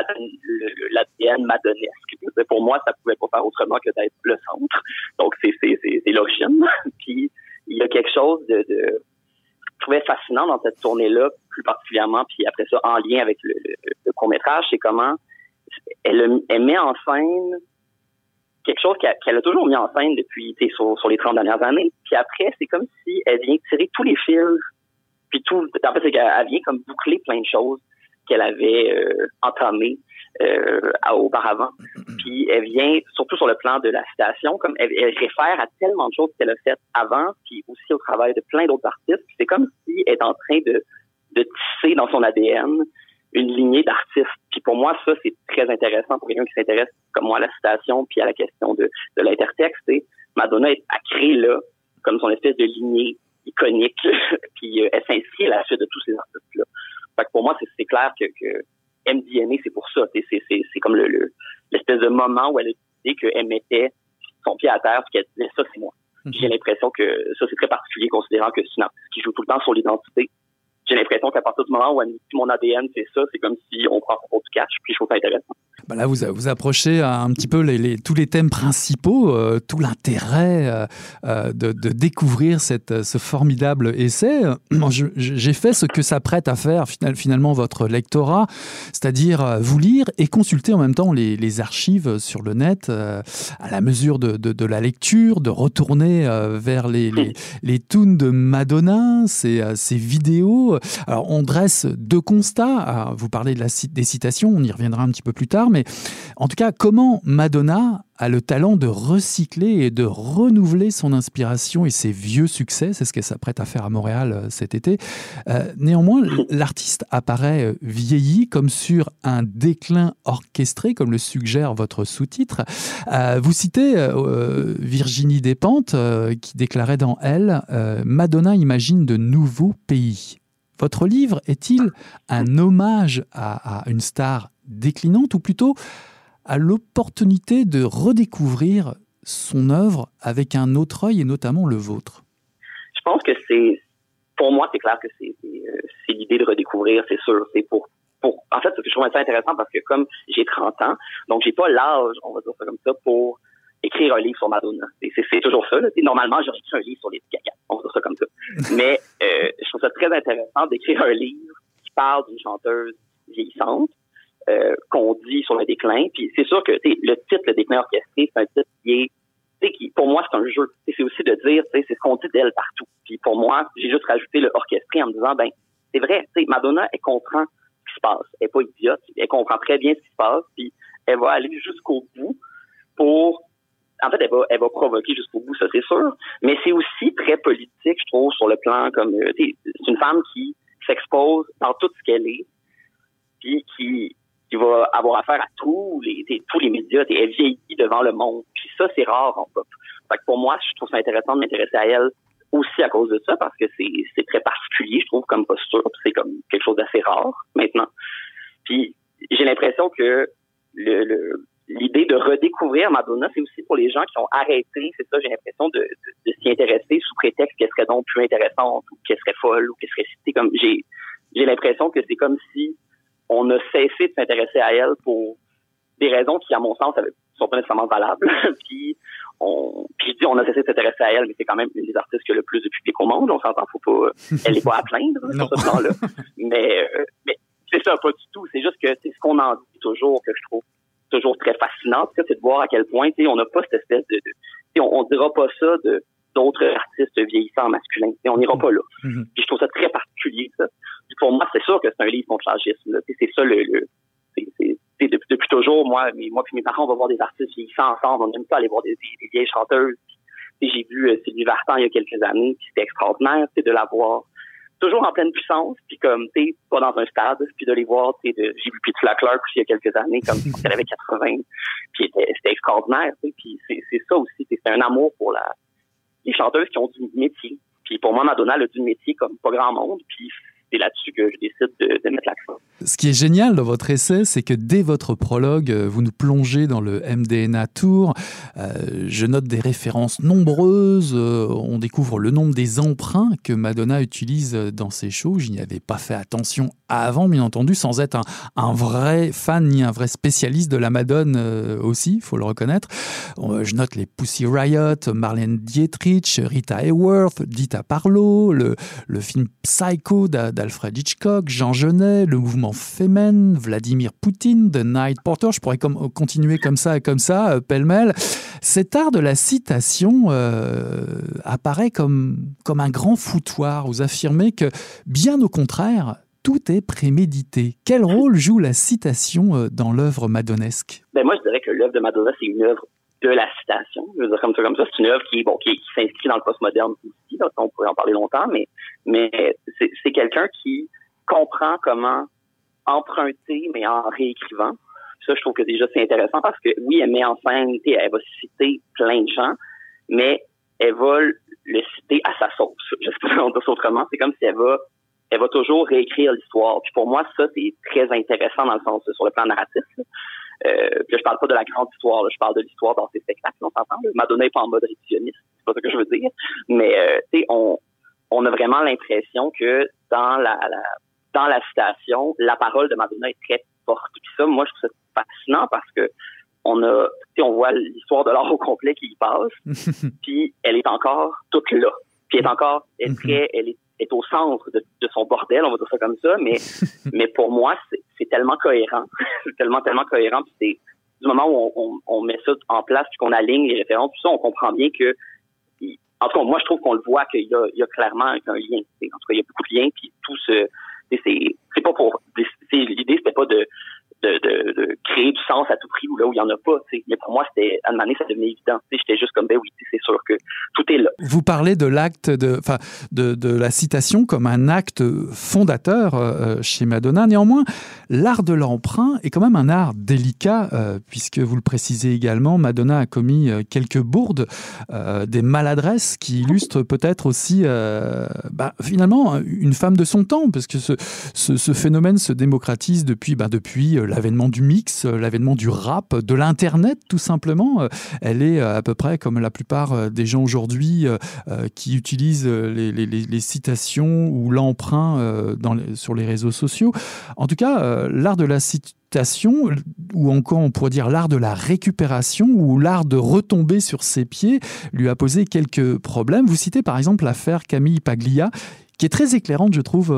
l'ADN madonesque. Pour moi, ça pouvait pas faire autrement que d'être le centre. Donc, c'est l'origine. Puis, il y a quelque chose de je trouvais fascinant dans cette tournée-là, plus particulièrement, puis après ça, en lien avec le court-métrage, c'est comment elle met en scène quelque chose qu'elle a toujours mis en scène depuis sur les 30 dernières années. Puis après, c'est comme si elle vient tirer tous les fils, puis tout. En fait, c'est qu'elle vient comme boucler plein de choses qu'elle avait entamées auparavant. Puis elle vient, surtout sur le plan de la citation, comme elle réfère à tellement de choses qu'elle a faites avant, puis aussi au travail de plein d'autres artistes. Puis c'est comme si elle est en train de tisser dans son ADN une lignée d'artistes. Puis pour moi, ça, c'est très intéressant pour quelqu'un qui s'intéresse, comme moi, à la citation puis à la question de l'intertexte. Madonna a créé là, comme son espèce de lignée iconique, puis elle s'inscrit à la suite de tous ces artistes-là. Fait que pour moi, c'est clair que MDNA, c'est pour ça. C'est comme l'espèce de moment où elle a décidé qu'elle mettait son pied à terre puis qu'elle disait « ça, c'est moi ». J'ai l'impression que ça, c'est très particulier, considérant que c'est une artiste qui joue tout le temps sur l'identité. J'ai l'impression qu'à partir du moment où elle dit mon ADN, c'est ça, c'est comme si on prend pour du catch, puis je trouve ça intéressant. Ben là, vous approchez un petit peu tous les thèmes principaux, tout l'intérêt de découvrir ce formidable essai. J'ai fait ce que s'apprête à faire finalement votre lectorat, c'est-à-dire vous lire et consulter en même temps les archives sur le net à la mesure de la lecture, de retourner vers les tunes de Madonna, ces vidéos. Alors, on dresse deux constats. Vous parlez des citations, on y reviendra un petit peu plus tard, mais en tout cas, comment Madonna a le talent de recycler et de renouveler son inspiration et ses vieux succès, c'est ce qu'elle s'apprête à faire à Montréal cet été. Néanmoins, l'artiste apparaît vieilli comme sur un déclin orchestré, comme le suggère votre sous-titre. Vous citez Virginie Despentes qui déclarait dans Elle « Madonna imagine de nouveaux pays ». Votre livre est-il un hommage à une star déclinante ou plutôt à l'opportunité de redécouvrir son œuvre avec un autre œil et notamment le vôtre? Je pense que pour moi, c'est clair que c'est l'idée de redécouvrir, c'est sûr. C'est pour en fait, ce que je trouve assez intéressant parce que comme j'ai 30 ans, donc j'ai pas l'âge, on va dire ça comme ça, pour écrire un livre sur Madonna. C'est toujours ça. Là. Normalement, j'aurais écrit un livre sur les Gaga. On va dire ça comme ça. Mais je trouve ça très intéressant d'écrire un livre qui parle d'une chanteuse vieillissante qu'on dit sur le déclin. Puis c'est sûr que le titre, le déclin orchestré, c'est un titre qui pour moi, c'est un jeu. C'est aussi de dire, c'est ce qu'on dit d'elle partout. Puis pour moi, j'ai juste rajouté le orchestré en me disant, c'est vrai, Madonna, elle comprend ce qui se passe. Elle est pas idiote. Elle comprend très bien ce qui se passe. Puis elle va aller jusqu'au bout en fait, elle va provoquer jusqu'au bout, ça c'est sûr. Mais c'est aussi très politique, je trouve, sur le plan comme c'est une femme qui s'expose dans tout ce qu'elle est, puis qui va avoir affaire à tous les médias. Elle vieillit devant le monde. Puis ça, c'est rare en pop. Fait que pour moi, je trouve ça intéressant de m'intéresser à elle aussi à cause de ça, parce que c'est très particulier, je trouve, comme posture. Puis c'est comme quelque chose d'assez rare maintenant. Puis j'ai l'impression que l'idée de redécouvrir Madonna, c'est aussi pour les gens qui ont arrêté, c'est ça, j'ai l'impression, de s'y intéresser sous prétexte qu'elle serait donc plus intéressante, ou qu'elle serait folle, ou qu'elle serait citée comme... J'ai l'impression que c'est comme si on a cessé de s'intéresser à elle pour des raisons qui, à mon sens, sont pas nécessairement valables. puis je dis on a cessé de s'intéresser à elle, mais c'est quand même une des artistes qui a le plus de public au monde, on s'entend, elle n'est pas à plaindre sur ce plan-là. Mais c'est ça, pas du tout. C'est juste que c'est ce qu'on en dit toujours que je trouve toujours très fascinant, c'est de voir à quel point on n'a pas cette espèce de on dira pas ça d'autres artistes vieillissants masculins. On n'ira pas là. Puis je trouve ça très particulier, ça. Puis pour moi, c'est sûr que c'est un livre contre l'agisme. C'est ça depuis toujours, moi puis mes parents, on va voir des artistes vieillissants ensemble. On n'aime pas aller voir des vieilles chanteuses. J'ai vu Sylvie Vartan il y a quelques années, puis c'était extraordinaire de la voir toujours en pleine puissance, puis comme, pas dans un stade, puis de les voir, j'ai vu Pete Clark aussi il y a quelques années, comme quand elle avait 80, puis c'était extraordinaire, puis c'est ça aussi, c'est un amour pour les chanteuses qui ont du métier. Puis pour moi, Madonna, elle a du métier comme pas grand monde, puis c'est là-dessus que je décide de mettre l'accent. Ce qui est génial dans votre essai, c'est que dès votre prologue, vous nous plongez dans le MDNA Tour. Je note des références nombreuses. On découvre le nombre des emprunts que Madonna utilise dans ses shows. Je n'y avais pas fait attention avant, bien entendu, sans être un vrai fan ni un vrai spécialiste de la Madone aussi, il faut le reconnaître. Je note les Pussy Riot, Marlène Dietrich, Rita Hayworth, Dita Parlo, le film Psycho d'Alfred Hitchcock, Jean Genet, le mouvement Femen, Vladimir Poutine, The Night Porter. Je pourrais continuer comme ça, pêle-mêle. Cet art de la citation apparaît comme un grand foutoir. Vous affirmez que, bien au contraire, tout est prémédité. Quel rôle joue la citation dans l'œuvre madonesque? Moi, je dirais que l'œuvre de Madonna, c'est une œuvre de la citation. Je veux dire comme ça, c'est une œuvre qui s'inscrit dans le postmoderne aussi. Donc on pourrait en parler longtemps, mais c'est quelqu'un qui comprend comment emprunté, mais en réécrivant. Ça, je trouve que déjà, c'est intéressant parce que, oui, elle met en scène, elle va citer plein de gens, mais elle va le citer à sa sauce. Je sais pas comment dire ça autrement. C'est comme si elle va toujours réécrire l'histoire. Puis pour moi, ça, c'est très intéressant dans le sens, sur le plan narratif. Puis là, je parle pas de la grande histoire, là, je parle de l'histoire dans ses spectacles, on s'entend. Madonna n'est pas en mode révisionniste, c'est pas ça que je veux dire. Mais, tu sais, on a vraiment l'impression que dans la citation, la parole de Madonna est très forte. Puis ça, moi, je trouve ça fascinant parce que on voit l'histoire de l'art au complet qui y passe, puis elle est encore toute là. Puis elle est au centre de son bordel, on va dire ça comme ça, mais pour moi, c'est tellement cohérent. C'est tellement cohérent, puis c'est du moment où on met ça en place, puis qu'on aligne les références, tout ça, on comprend bien que, en tout cas, moi, je trouve qu'on le voit qu'il y a clairement un lien. En tout cas, il y a beaucoup de liens, puis tout c'est pas pour, l'idée, c'était pas de créer du sens à tout prix ou là où il y en a pas, tu sais. Mais pour moi, c'était, à un moment donné, ça devenait évident. Tu sais, j'étais juste comme, oui, c'est sûr que tout est là. Vous parlez de l'acte de la citation comme un acte fondateur chez Madonna. Néanmoins, l'art de l'emprunt est quand même un art délicat, puisque vous le précisez également, Madonna a commis quelques bourdes, des maladresses qui illustrent peut-être aussi, finalement, une femme de son temps, parce que ce phénomène se démocratise depuis l'avènement du mix, l'avènement du rap, de l'Internet tout simplement. Elle est à peu près comme la plupart des gens aujourd'hui qui utilisent les citations ou l'emprunt sur les réseaux sociaux. En tout cas, l'art de la citation, ou encore on pourrait dire l'art de la récupération ou l'art de retomber sur ses pieds, lui a posé quelques problèmes. Vous citez par exemple l'affaire Camille Paglia, qui est très éclairante, je trouve,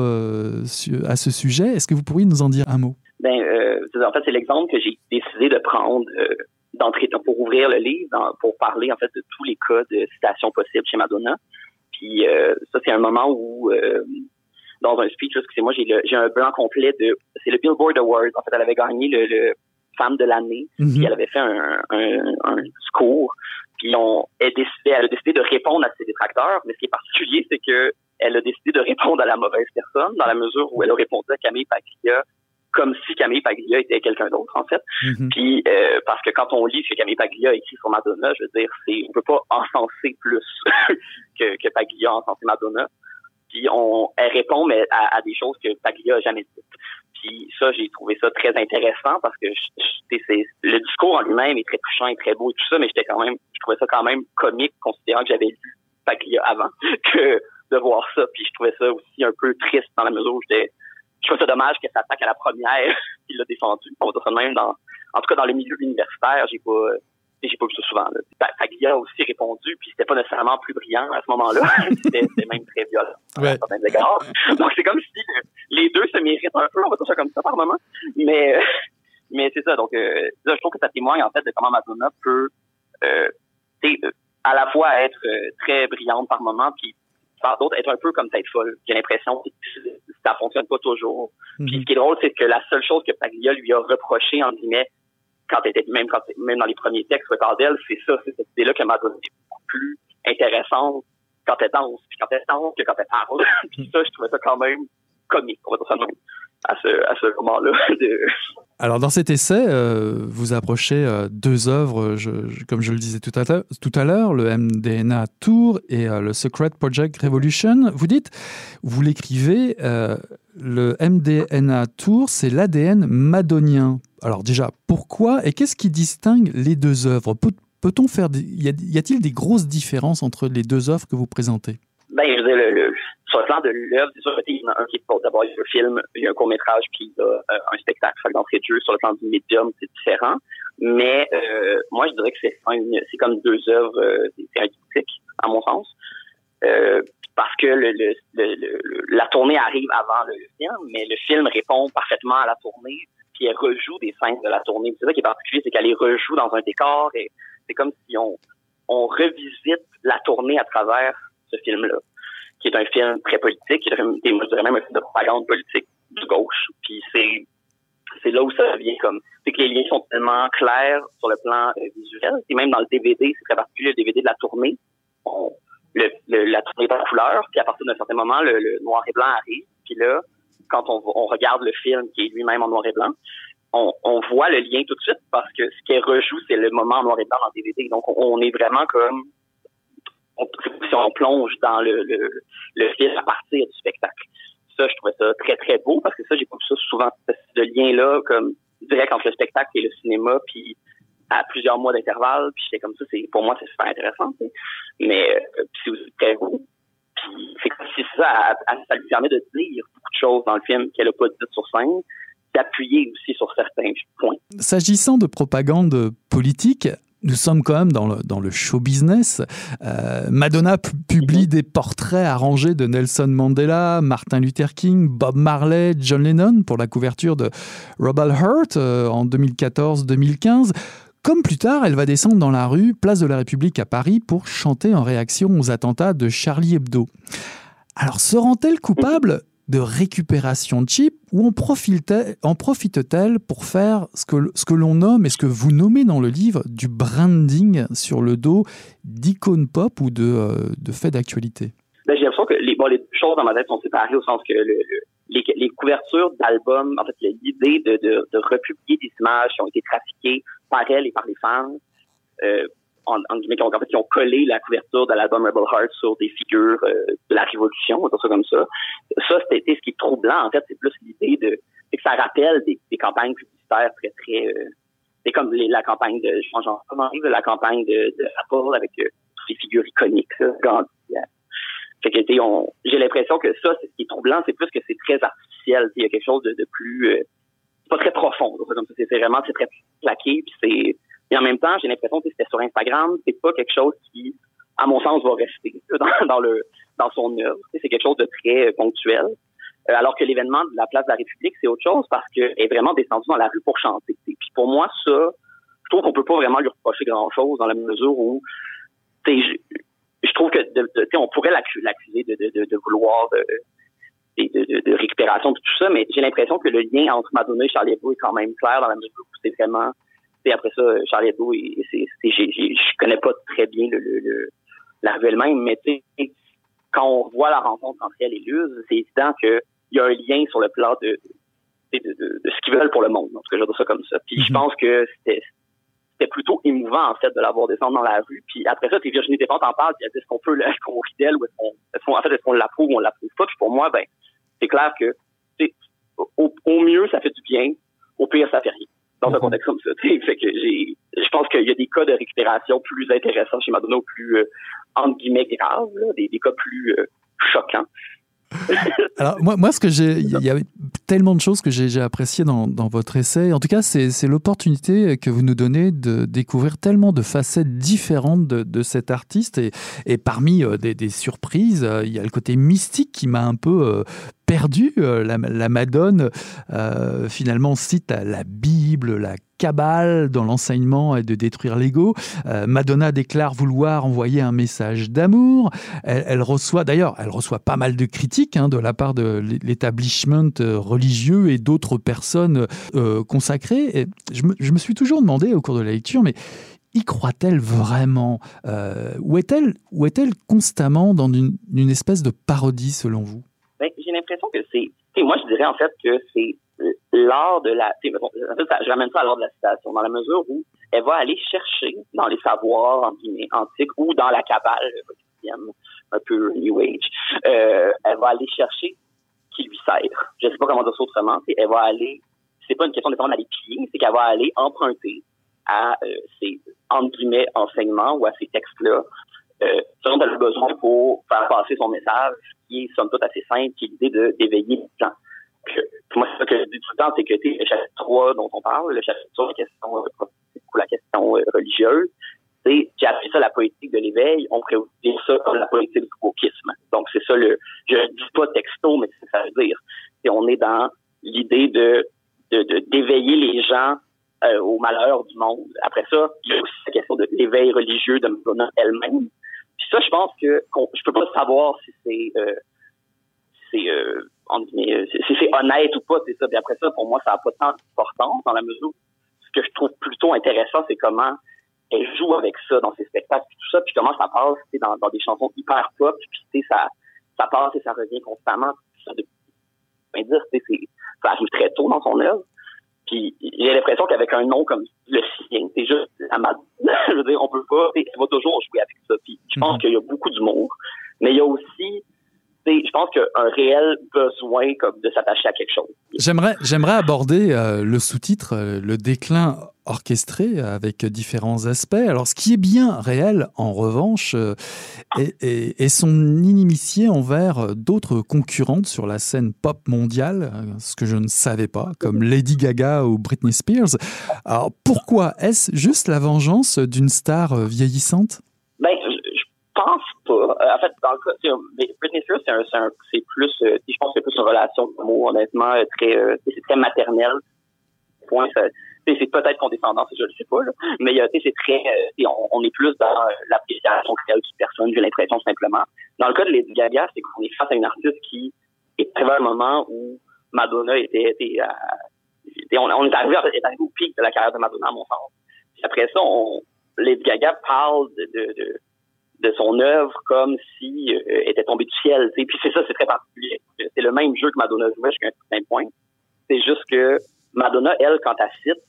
à ce sujet. Est-ce que vous pourriez nous en dire un mot? En fait, c'est l'exemple que j'ai décidé de prendre d'entrée pour ouvrir le livre, pour parler en fait de tous les cas de citations possibles chez Madonna. Puis ça, c'est un moment où dans un speech, excusez-moi, j'ai un blanc complet c'est le Billboard Awards. En fait, elle avait gagné le femme de l'année, puis elle avait fait un discours. Puis elle a décidé de répondre à ses détracteurs, mais ce qui est particulier, c'est que elle a décidé de répondre à la mauvaise personne, dans la mesure où elle a répondu à Camille Paglia comme si Camille Paglia était quelqu'un d'autre, en fait. Puis, parce que quand on lit ce que Camille Paglia a écrit sur Madonna, je veux dire, on peut pas encenser plus que Paglia a encensé Madonna. Puis, elle répond, mais à des choses que Paglia a jamais dites. Puis, ça, j'ai trouvé ça très intéressant parce que le discours en lui-même est très touchant et très beau et tout ça, mais je trouvais ça quand même comique, considérant que j'avais lu Paglia avant, que de voir ça. Puis, je trouvais ça aussi un peu triste dans la mesure où je trouve ça dommage qu'elle s'attaque à la première qui l'a défendu. On va dire ça de même en tout cas dans le milieu universitaire, j'ai pas vu ça souvent, là. Paglia a aussi répondu, puis c'était pas nécessairement plus brillant à ce moment-là. c'était même très violent. Ouais. Donc c'est comme si les deux se méritent un peu, on va dire ça comme ça par moment. Mais c'est ça. Donc là, je trouve que ça témoigne en fait de comment Madonna peut à la fois être très brillante par moment, puis par d'autres être un peu comme tête folle. J'ai l'impression que ça fonctionne pas toujours. Puis ce qui est drôle, c'est que la seule chose que Paglia lui a reproché, en guillemets, quand elle était même dans les premiers textes d'elle, c'est cette idée-là que Madonna est beaucoup plus intéressante quand elle danse, puis quand elle danse que quand elle parle. Puis ça, je trouvais ça quand même comique, on va dire ça de même, à ce moment-là. Alors, dans cet essai, vous approchez deux œuvres, comme je le disais tout à l'heure, le MDNA Tour et le Secret Project Revolution. Vous l'écrivez, le MDNA Tour, c'est l'ADN madonnien. Alors déjà, pourquoi et qu'est-ce qui distingue les deux œuvres? Peut-on faire y a-t-il des grosses différences entre les deux œuvres que vous présentez? Je veux dire, sur le plan de l'œuvre, c'est sûr qu'il y en a un qui est d'abord il y a un film, il y a un court-métrage, puis il y a un spectacle. Fait que d'entrée de jeu, sur le plan du médium, c'est différent. Mais moi, je dirais que c'est comme deux œuvres, c'est un diptyque, à mon sens. Parce que la tournée arrive avant le film, mais le film répond parfaitement à la tournée, puis elle rejoue des scènes de la tournée. C'est ça qui est particulier, c'est qu'elle les rejoue dans un décor, et c'est comme si on revisite la tournée à travers ce film-là, qui est un film très politique, qui est, moi, je dirais même un film de propagande politique de gauche. Puis c'est là où ça devient c'est que les liens sont tellement clairs sur le plan visuel. Et même dans le DVD, c'est très particulier, le DVD de la tournée, la tournée est en couleur, puis à partir d'un certain moment, le noir et blanc arrive, puis là, quand on regarde le film qui est lui-même en noir et blanc, on voit le lien tout de suite parce que ce qu'elle rejoue, c'est le moment en noir et blanc dans DVD. Donc, on est vraiment comme... si on plonge dans le film à partir du spectacle. Ça, je trouvais ça très, très beau parce que ça, j'ai pas vu ça souvent. Ce lien-là, comme direct entre le spectacle et le cinéma, puis à plusieurs mois d'intervalle, puis j'étais comme ça, pour moi, c'est super intéressant. T'sais. Mais c'est aussi très beau. Puis c'est ça, ça lui permet de dire beaucoup de choses dans le film qu'elle a pas dites sur scène, d'appuyer aussi sur certains points. S'agissant de propagande politique, nous sommes quand même dans le show business. Madonna publie des portraits arrangés de Nelson Mandela, Martin Luther King, Bob Marley, John Lennon pour la couverture de Rebel Heart en 2014-2015. Comme plus tard, elle va descendre dans la rue, place de la République à Paris, pour chanter en réaction aux attentats de Charlie Hebdo. Alors, se rend-elle coupable de récupération cheap ou en profite-t-elle pour faire ce que l'on nomme et ce que vous nommez dans le livre du branding sur le dos d'icônes pop ou de faits d'actualité? J'ai l'impression que les choses dans ma tête sont séparées au sens que les couvertures d'albums, en fait, l'idée de republier des images qui ont été trafiquées par elle et par les fans, en guillemets, qui ont collé la couverture de l'album Rebel Heart sur des figures de la Révolution, tout ça comme ça. Ça, c'était ce qui est troublant, en fait, c'est plus l'idée c'est que ça rappelle des campagnes publicitaires très, très... c'est comme la campagne de... la campagne de Apple avec toutes ces figures iconiques, ça, Gandhi. Fait que, j'ai l'impression que ça, c'est ce qui est troublant, c'est plus que c'est très artificiel. Il y a quelque chose de plus... c'est pas très profond, comme ça. C'est vraiment, c'est très plaqué, puis c'est... Et en même temps, j'ai l'impression que c'était sur Instagram, c'est pas quelque chose qui, à mon sens, va rester dans son œuvre. C'est quelque chose de très ponctuel. Alors que l'événement de la place de la République, c'est autre chose parce qu'elle est vraiment descendue dans la rue pour chanter. Puis pour moi, ça, je trouve qu'on peut pas vraiment lui reprocher grand-chose dans la mesure où, je trouve que, on pourrait l'accuser de vouloir de récupération de tout ça, mais j'ai l'impression que le lien entre Madonna et Charlie Hebdo est quand même clair dans la mesure où c'est vraiment... Après ça, Charlie Hebdo, je connais pas très bien la rue elle-même, mais quand on voit la rencontre entre elle et Luz, c'est évident qu'il y a un lien sur le plan de ce qu'ils veulent pour le monde. En tout cas, je dis ça comme ça. Puis je pense que c'était plutôt émouvant, en fait, de la voir descendre dans la rue. Puis après ça, Virginie Despentes en parle, puis elle dit est-ce qu'on rit d'elle ou est-ce qu'on l'approuve ou on l'approuve pas. Puis pour moi, c'est clair que au mieux, ça fait du bien, au pire, ça fait rien. Dans un contexte comme ça. Fait que je pense qu'il y a des cas de récupération plus intéressants chez Madonna ou plus, entre guillemets, graves, là, des cas plus choquants. Alors, moi, il y a tellement de choses que j'ai appréciées dans votre essai. En tout cas, c'est l'opportunité que vous nous donnez de découvrir tellement de facettes différentes de cet artiste. Et parmi des surprises, il y a le côté mystique qui m'a un peu perdu. La Madone, finalement, cite la Bible, la Kabbale dans l'enseignement et de détruire l'ego. Madonna déclare vouloir envoyer un message d'amour. Elle reçoit pas mal de critiques de la part de l'établissement religieux et d'autres personnes consacrées. Et je me suis toujours demandé au cours de la lecture, mais y croit-elle vraiment ou est-elle constamment dans une espèce de parodie selon vous? J'ai l'impression que moi je dirais en fait que c'est l'art de la... je ramène ça à l'art de la citation, dans la mesure où elle va aller chercher dans les savoirs, entre guillemets, antiques ou dans la Kabbale quotidienne, un peu New Age, elle va aller chercher ce qui lui sert. Je sais pas comment dire ça autrement. Elle va aller... C'est pas une question de d'aller piller, c'est qu'elle va aller emprunter à ces, entre guillemets, enseignements ou à ces textes-là ce dont elle a besoin pour faire passer son message, qui est somme toute assez simple, qui est l'idée d'éveiller les gens. Moi, c'est ça que je dis tout le temps, c'est que le chapitre 3 dont on parle, le chapitre sur la question ou la question religieuse, j'ai appelé ça la politique de l'éveil, on pourrait dire ça comme la politique du wokisme. Donc c'est ça je dis pas texto, mais c'est ça veut dire. On est dans l'idée d'éveiller les gens au malheur du monde. Après ça, il y a aussi la question de l'éveil religieux de Madonna elle-même. Puis ça, je pense que je peux pas savoir si c'est honnête ou pas, c'est ça. Puis après ça, pour moi, ça n'a pas tant d'importance dans la mesure où ce que je trouve plutôt intéressant, c'est comment elle joue avec ça dans ses spectacles, puis tout ça, puis comment ça passe dans des chansons hyper pop, puis ça passe et ça revient constamment. Ça, 90, ça arrive très tôt dans son œuvre. Puis j'ai l'impression qu'avec un nom comme le sien, c'est juste la Madonna. Je veux dire, on peut pas, elle va toujours jouer avec ça. Puis je pense qu'il y a beaucoup d'humour, mais il y a aussi, je pense qu'il y a un réel besoin comme de s'attacher à quelque chose. J'aimerais aborder le sous-titre, le déclin orchestré avec différents aspects. Alors, ce qui est bien réel, en revanche, est son inimitié envers d'autres concurrentes sur la scène pop mondiale, ce que je ne savais pas, comme Lady Gaga ou Britney Spears. Alors, pourquoi? Est-ce juste la vengeance d'une star vieillissante? Ben, je pense pas. En fait, dans le cas, Britney Spears, c'est plus, je pense que c'est plus une relation d'amour, honnêtement, c'est très maternel. Point, c'est peut-être condescendant, je ne sais pas, là. Mais c'est très, on est plus dans l'appréciation réelle d'une personne, j'ai l'impression simplement. Dans le cas de Lady Gaga, c'est qu'on est face à une artiste qui est arrivée à un moment où Madonna on est arrivé au pic de la carrière de Madonna, à mon sens. Puis après ça, Lady Gaga parle de son œuvre comme si elle était tombée du ciel, tu sais. Puis c'est très particulier. C'est le même jeu que Madonna jouait jusqu'à un certain point. C'est juste que Madonna, elle, quand elle cite,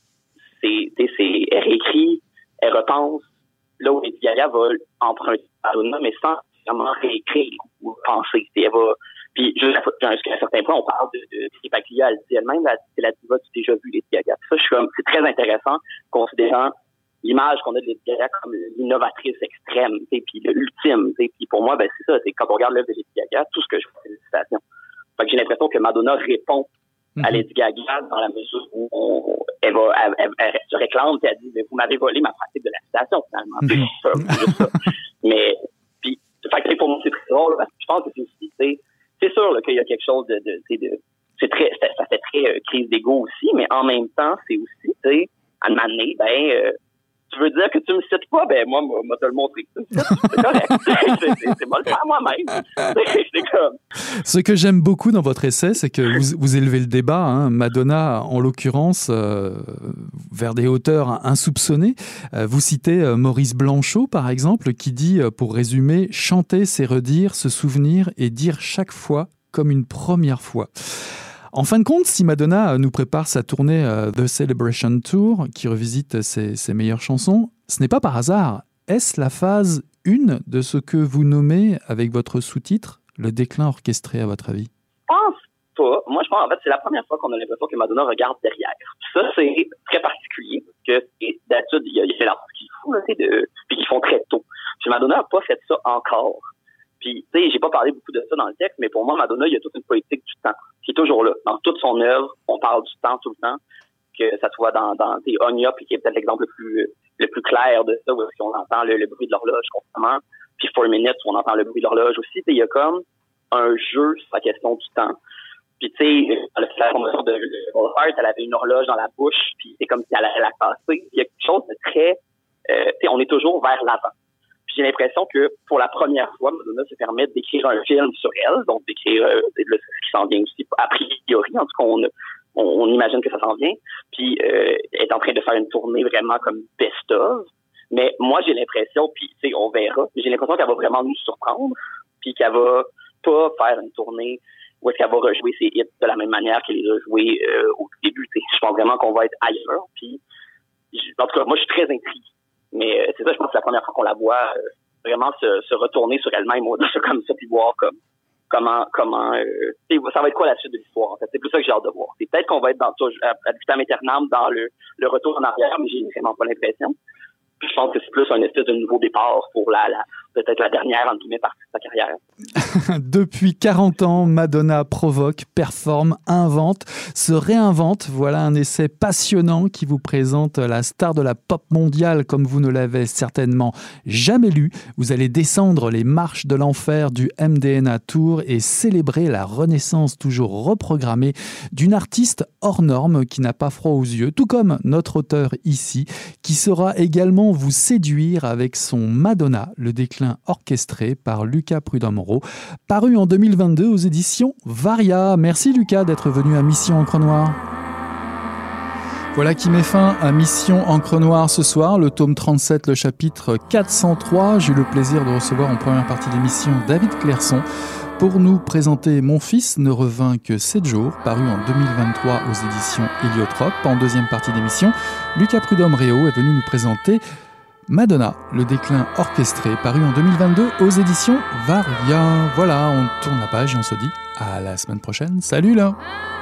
elle réécrit, elle repense. Là où Lady Gaga va emprunter Madonna, mais sans vraiment réécrire ou penser. Elle va, puis jusqu'à un certain point, on parle de Paglia, elle dit elle-même, c'est la diva du déjà vu Lady Gaga. Ça, c'est très intéressant, considérant l'image qu'on a de Lady Gaga comme l'innovatrice extrême, puis l'ultime. Puis pour moi, c'est ça, c'est quand on regarde l'œuvre de Lady Gaga, tout ce que je vois, c'est une citation. Fait que j'ai l'impression que Madonna répond à Lady Gaga dans la mesure où elle se réclame et elle dit mais vous m'avez volé ma pratique de la citation finalement. C'est juste ça. Mais puis pour moi c'est très drôle parce que je pense que c'est aussi c'est sûr là, qu'il y a quelque chose de ça fait très crise d'ego aussi, mais en même temps c'est aussi à un moment donné, tu veux dire que tu me cites pas? Ben, moi te le montrer. C'est correct. c'est moi le faire moi-même. C'est comme... Ce que j'aime beaucoup dans votre essai, c'est que vous élevez le débat, hein, Madonna, en l'occurrence, vers des hauteurs insoupçonnées. Vous citez Maurice Blanchot, par exemple, qui dit, pour résumer, « Chanter, c'est redire, se souvenir et dire chaque fois comme une première fois ». En fin de compte, si Madonna nous prépare sa tournée The Celebration Tour, qui revisite ses meilleures chansons, ce n'est pas par hasard. Est-ce la phase 1 de ce que vous nommez, avec votre sous-titre, le déclin orchestré, à votre avis? Je pense pas. Moi, je pense, en fait, c'est la première fois qu'on a l'impression que Madonna regarde derrière. Ça, c'est très particulier, parce que d'habitude, il y a des artistes qui font, puis qui font très tôt. Puis Madonna n'a pas fait ça encore. Puis, tu sais, j'ai pas parlé beaucoup de ça dans le texte, mais pour moi, Madonna, il y a toute une politique du temps qui est toujours là. Dans toute son œuvre, on parle du temps tout le temps, que ça soit dans Onya, puis qui est peut-être l'exemple le plus clair de ça, où on entend le bruit de l'horloge constamment, puis 4 Minutes, où on entend le bruit de l'horloge aussi. Il y a comme un jeu sur la question du temps. Puis, tu sais, la formation de Wolfhard, elle avait une horloge dans la bouche, puis c'est comme si elle allait la casser. Il y a quelque chose de très... on est toujours vers l'avant. J'ai l'impression que pour la première fois, Madonna se permet d'écrire un film sur elle, donc d'écrire ce qui s'en vient aussi, a priori, en tout cas, on imagine que ça s'en vient, puis est en train de faire une tournée vraiment comme best-of. Mais moi, j'ai l'impression, puis on verra, mais j'ai l'impression qu'elle va vraiment nous surprendre, puis qu'elle va pas faire une tournée où est-ce qu'elle va rejouer ses hits de la même manière qu'elle les a joués au début. Je pense vraiment qu'on va être ailleurs, puis en tout cas, moi, je suis très intrigué. Mais c'est ça, je pense que c'est la première fois qu'on la voit vraiment se retourner sur elle-même, comme ça, puis voir comment ça va être quoi la suite de l'histoire, en fait. C'est plus ça que j'ai hâte de voir. C'est peut-être qu'on va être dans ad vitam aeternam dans le retour en arrière, mais j'ai vraiment pas l'impression. Je pense que c'est plus un espèce de nouveau départ pour peut-être la dernière, entre guillemets, partie de sa carrière. Depuis 40 ans, Madonna provoque, performe, invente, se réinvente. Voilà un essai passionnant qui vous présente la star de la pop mondiale comme vous ne l'avez certainement jamais lu. Vous allez descendre les marches de l'enfer du MDNA Tour et célébrer la renaissance toujours reprogrammée d'une artiste hors norme qui n'a pas froid aux yeux, tout comme notre auteur ici, qui saura également vous séduire avec son Madonna, le déclin orchestré par Lucas Prud'homme-Moreau, paru en 2022 aux éditions Varia. Merci Lucas d'être venu à Mission Encre Noire. Voilà qui met fin à Mission Encre Noire ce soir, le tome 37, le chapitre 403. J'ai eu le plaisir de recevoir en première partie d'émission David Clairson pour nous présenter Mon fils ne revint que 7 jours, paru en 2023 aux éditions Héliotrope. En deuxième partie d'émission, Lucas Prudhomme-Réau est venu nous présenter Madonna, le déclin orchestré, paru en 2022 aux éditions Varia. Voilà, on tourne la page et on se dit à la semaine prochaine. Salut là!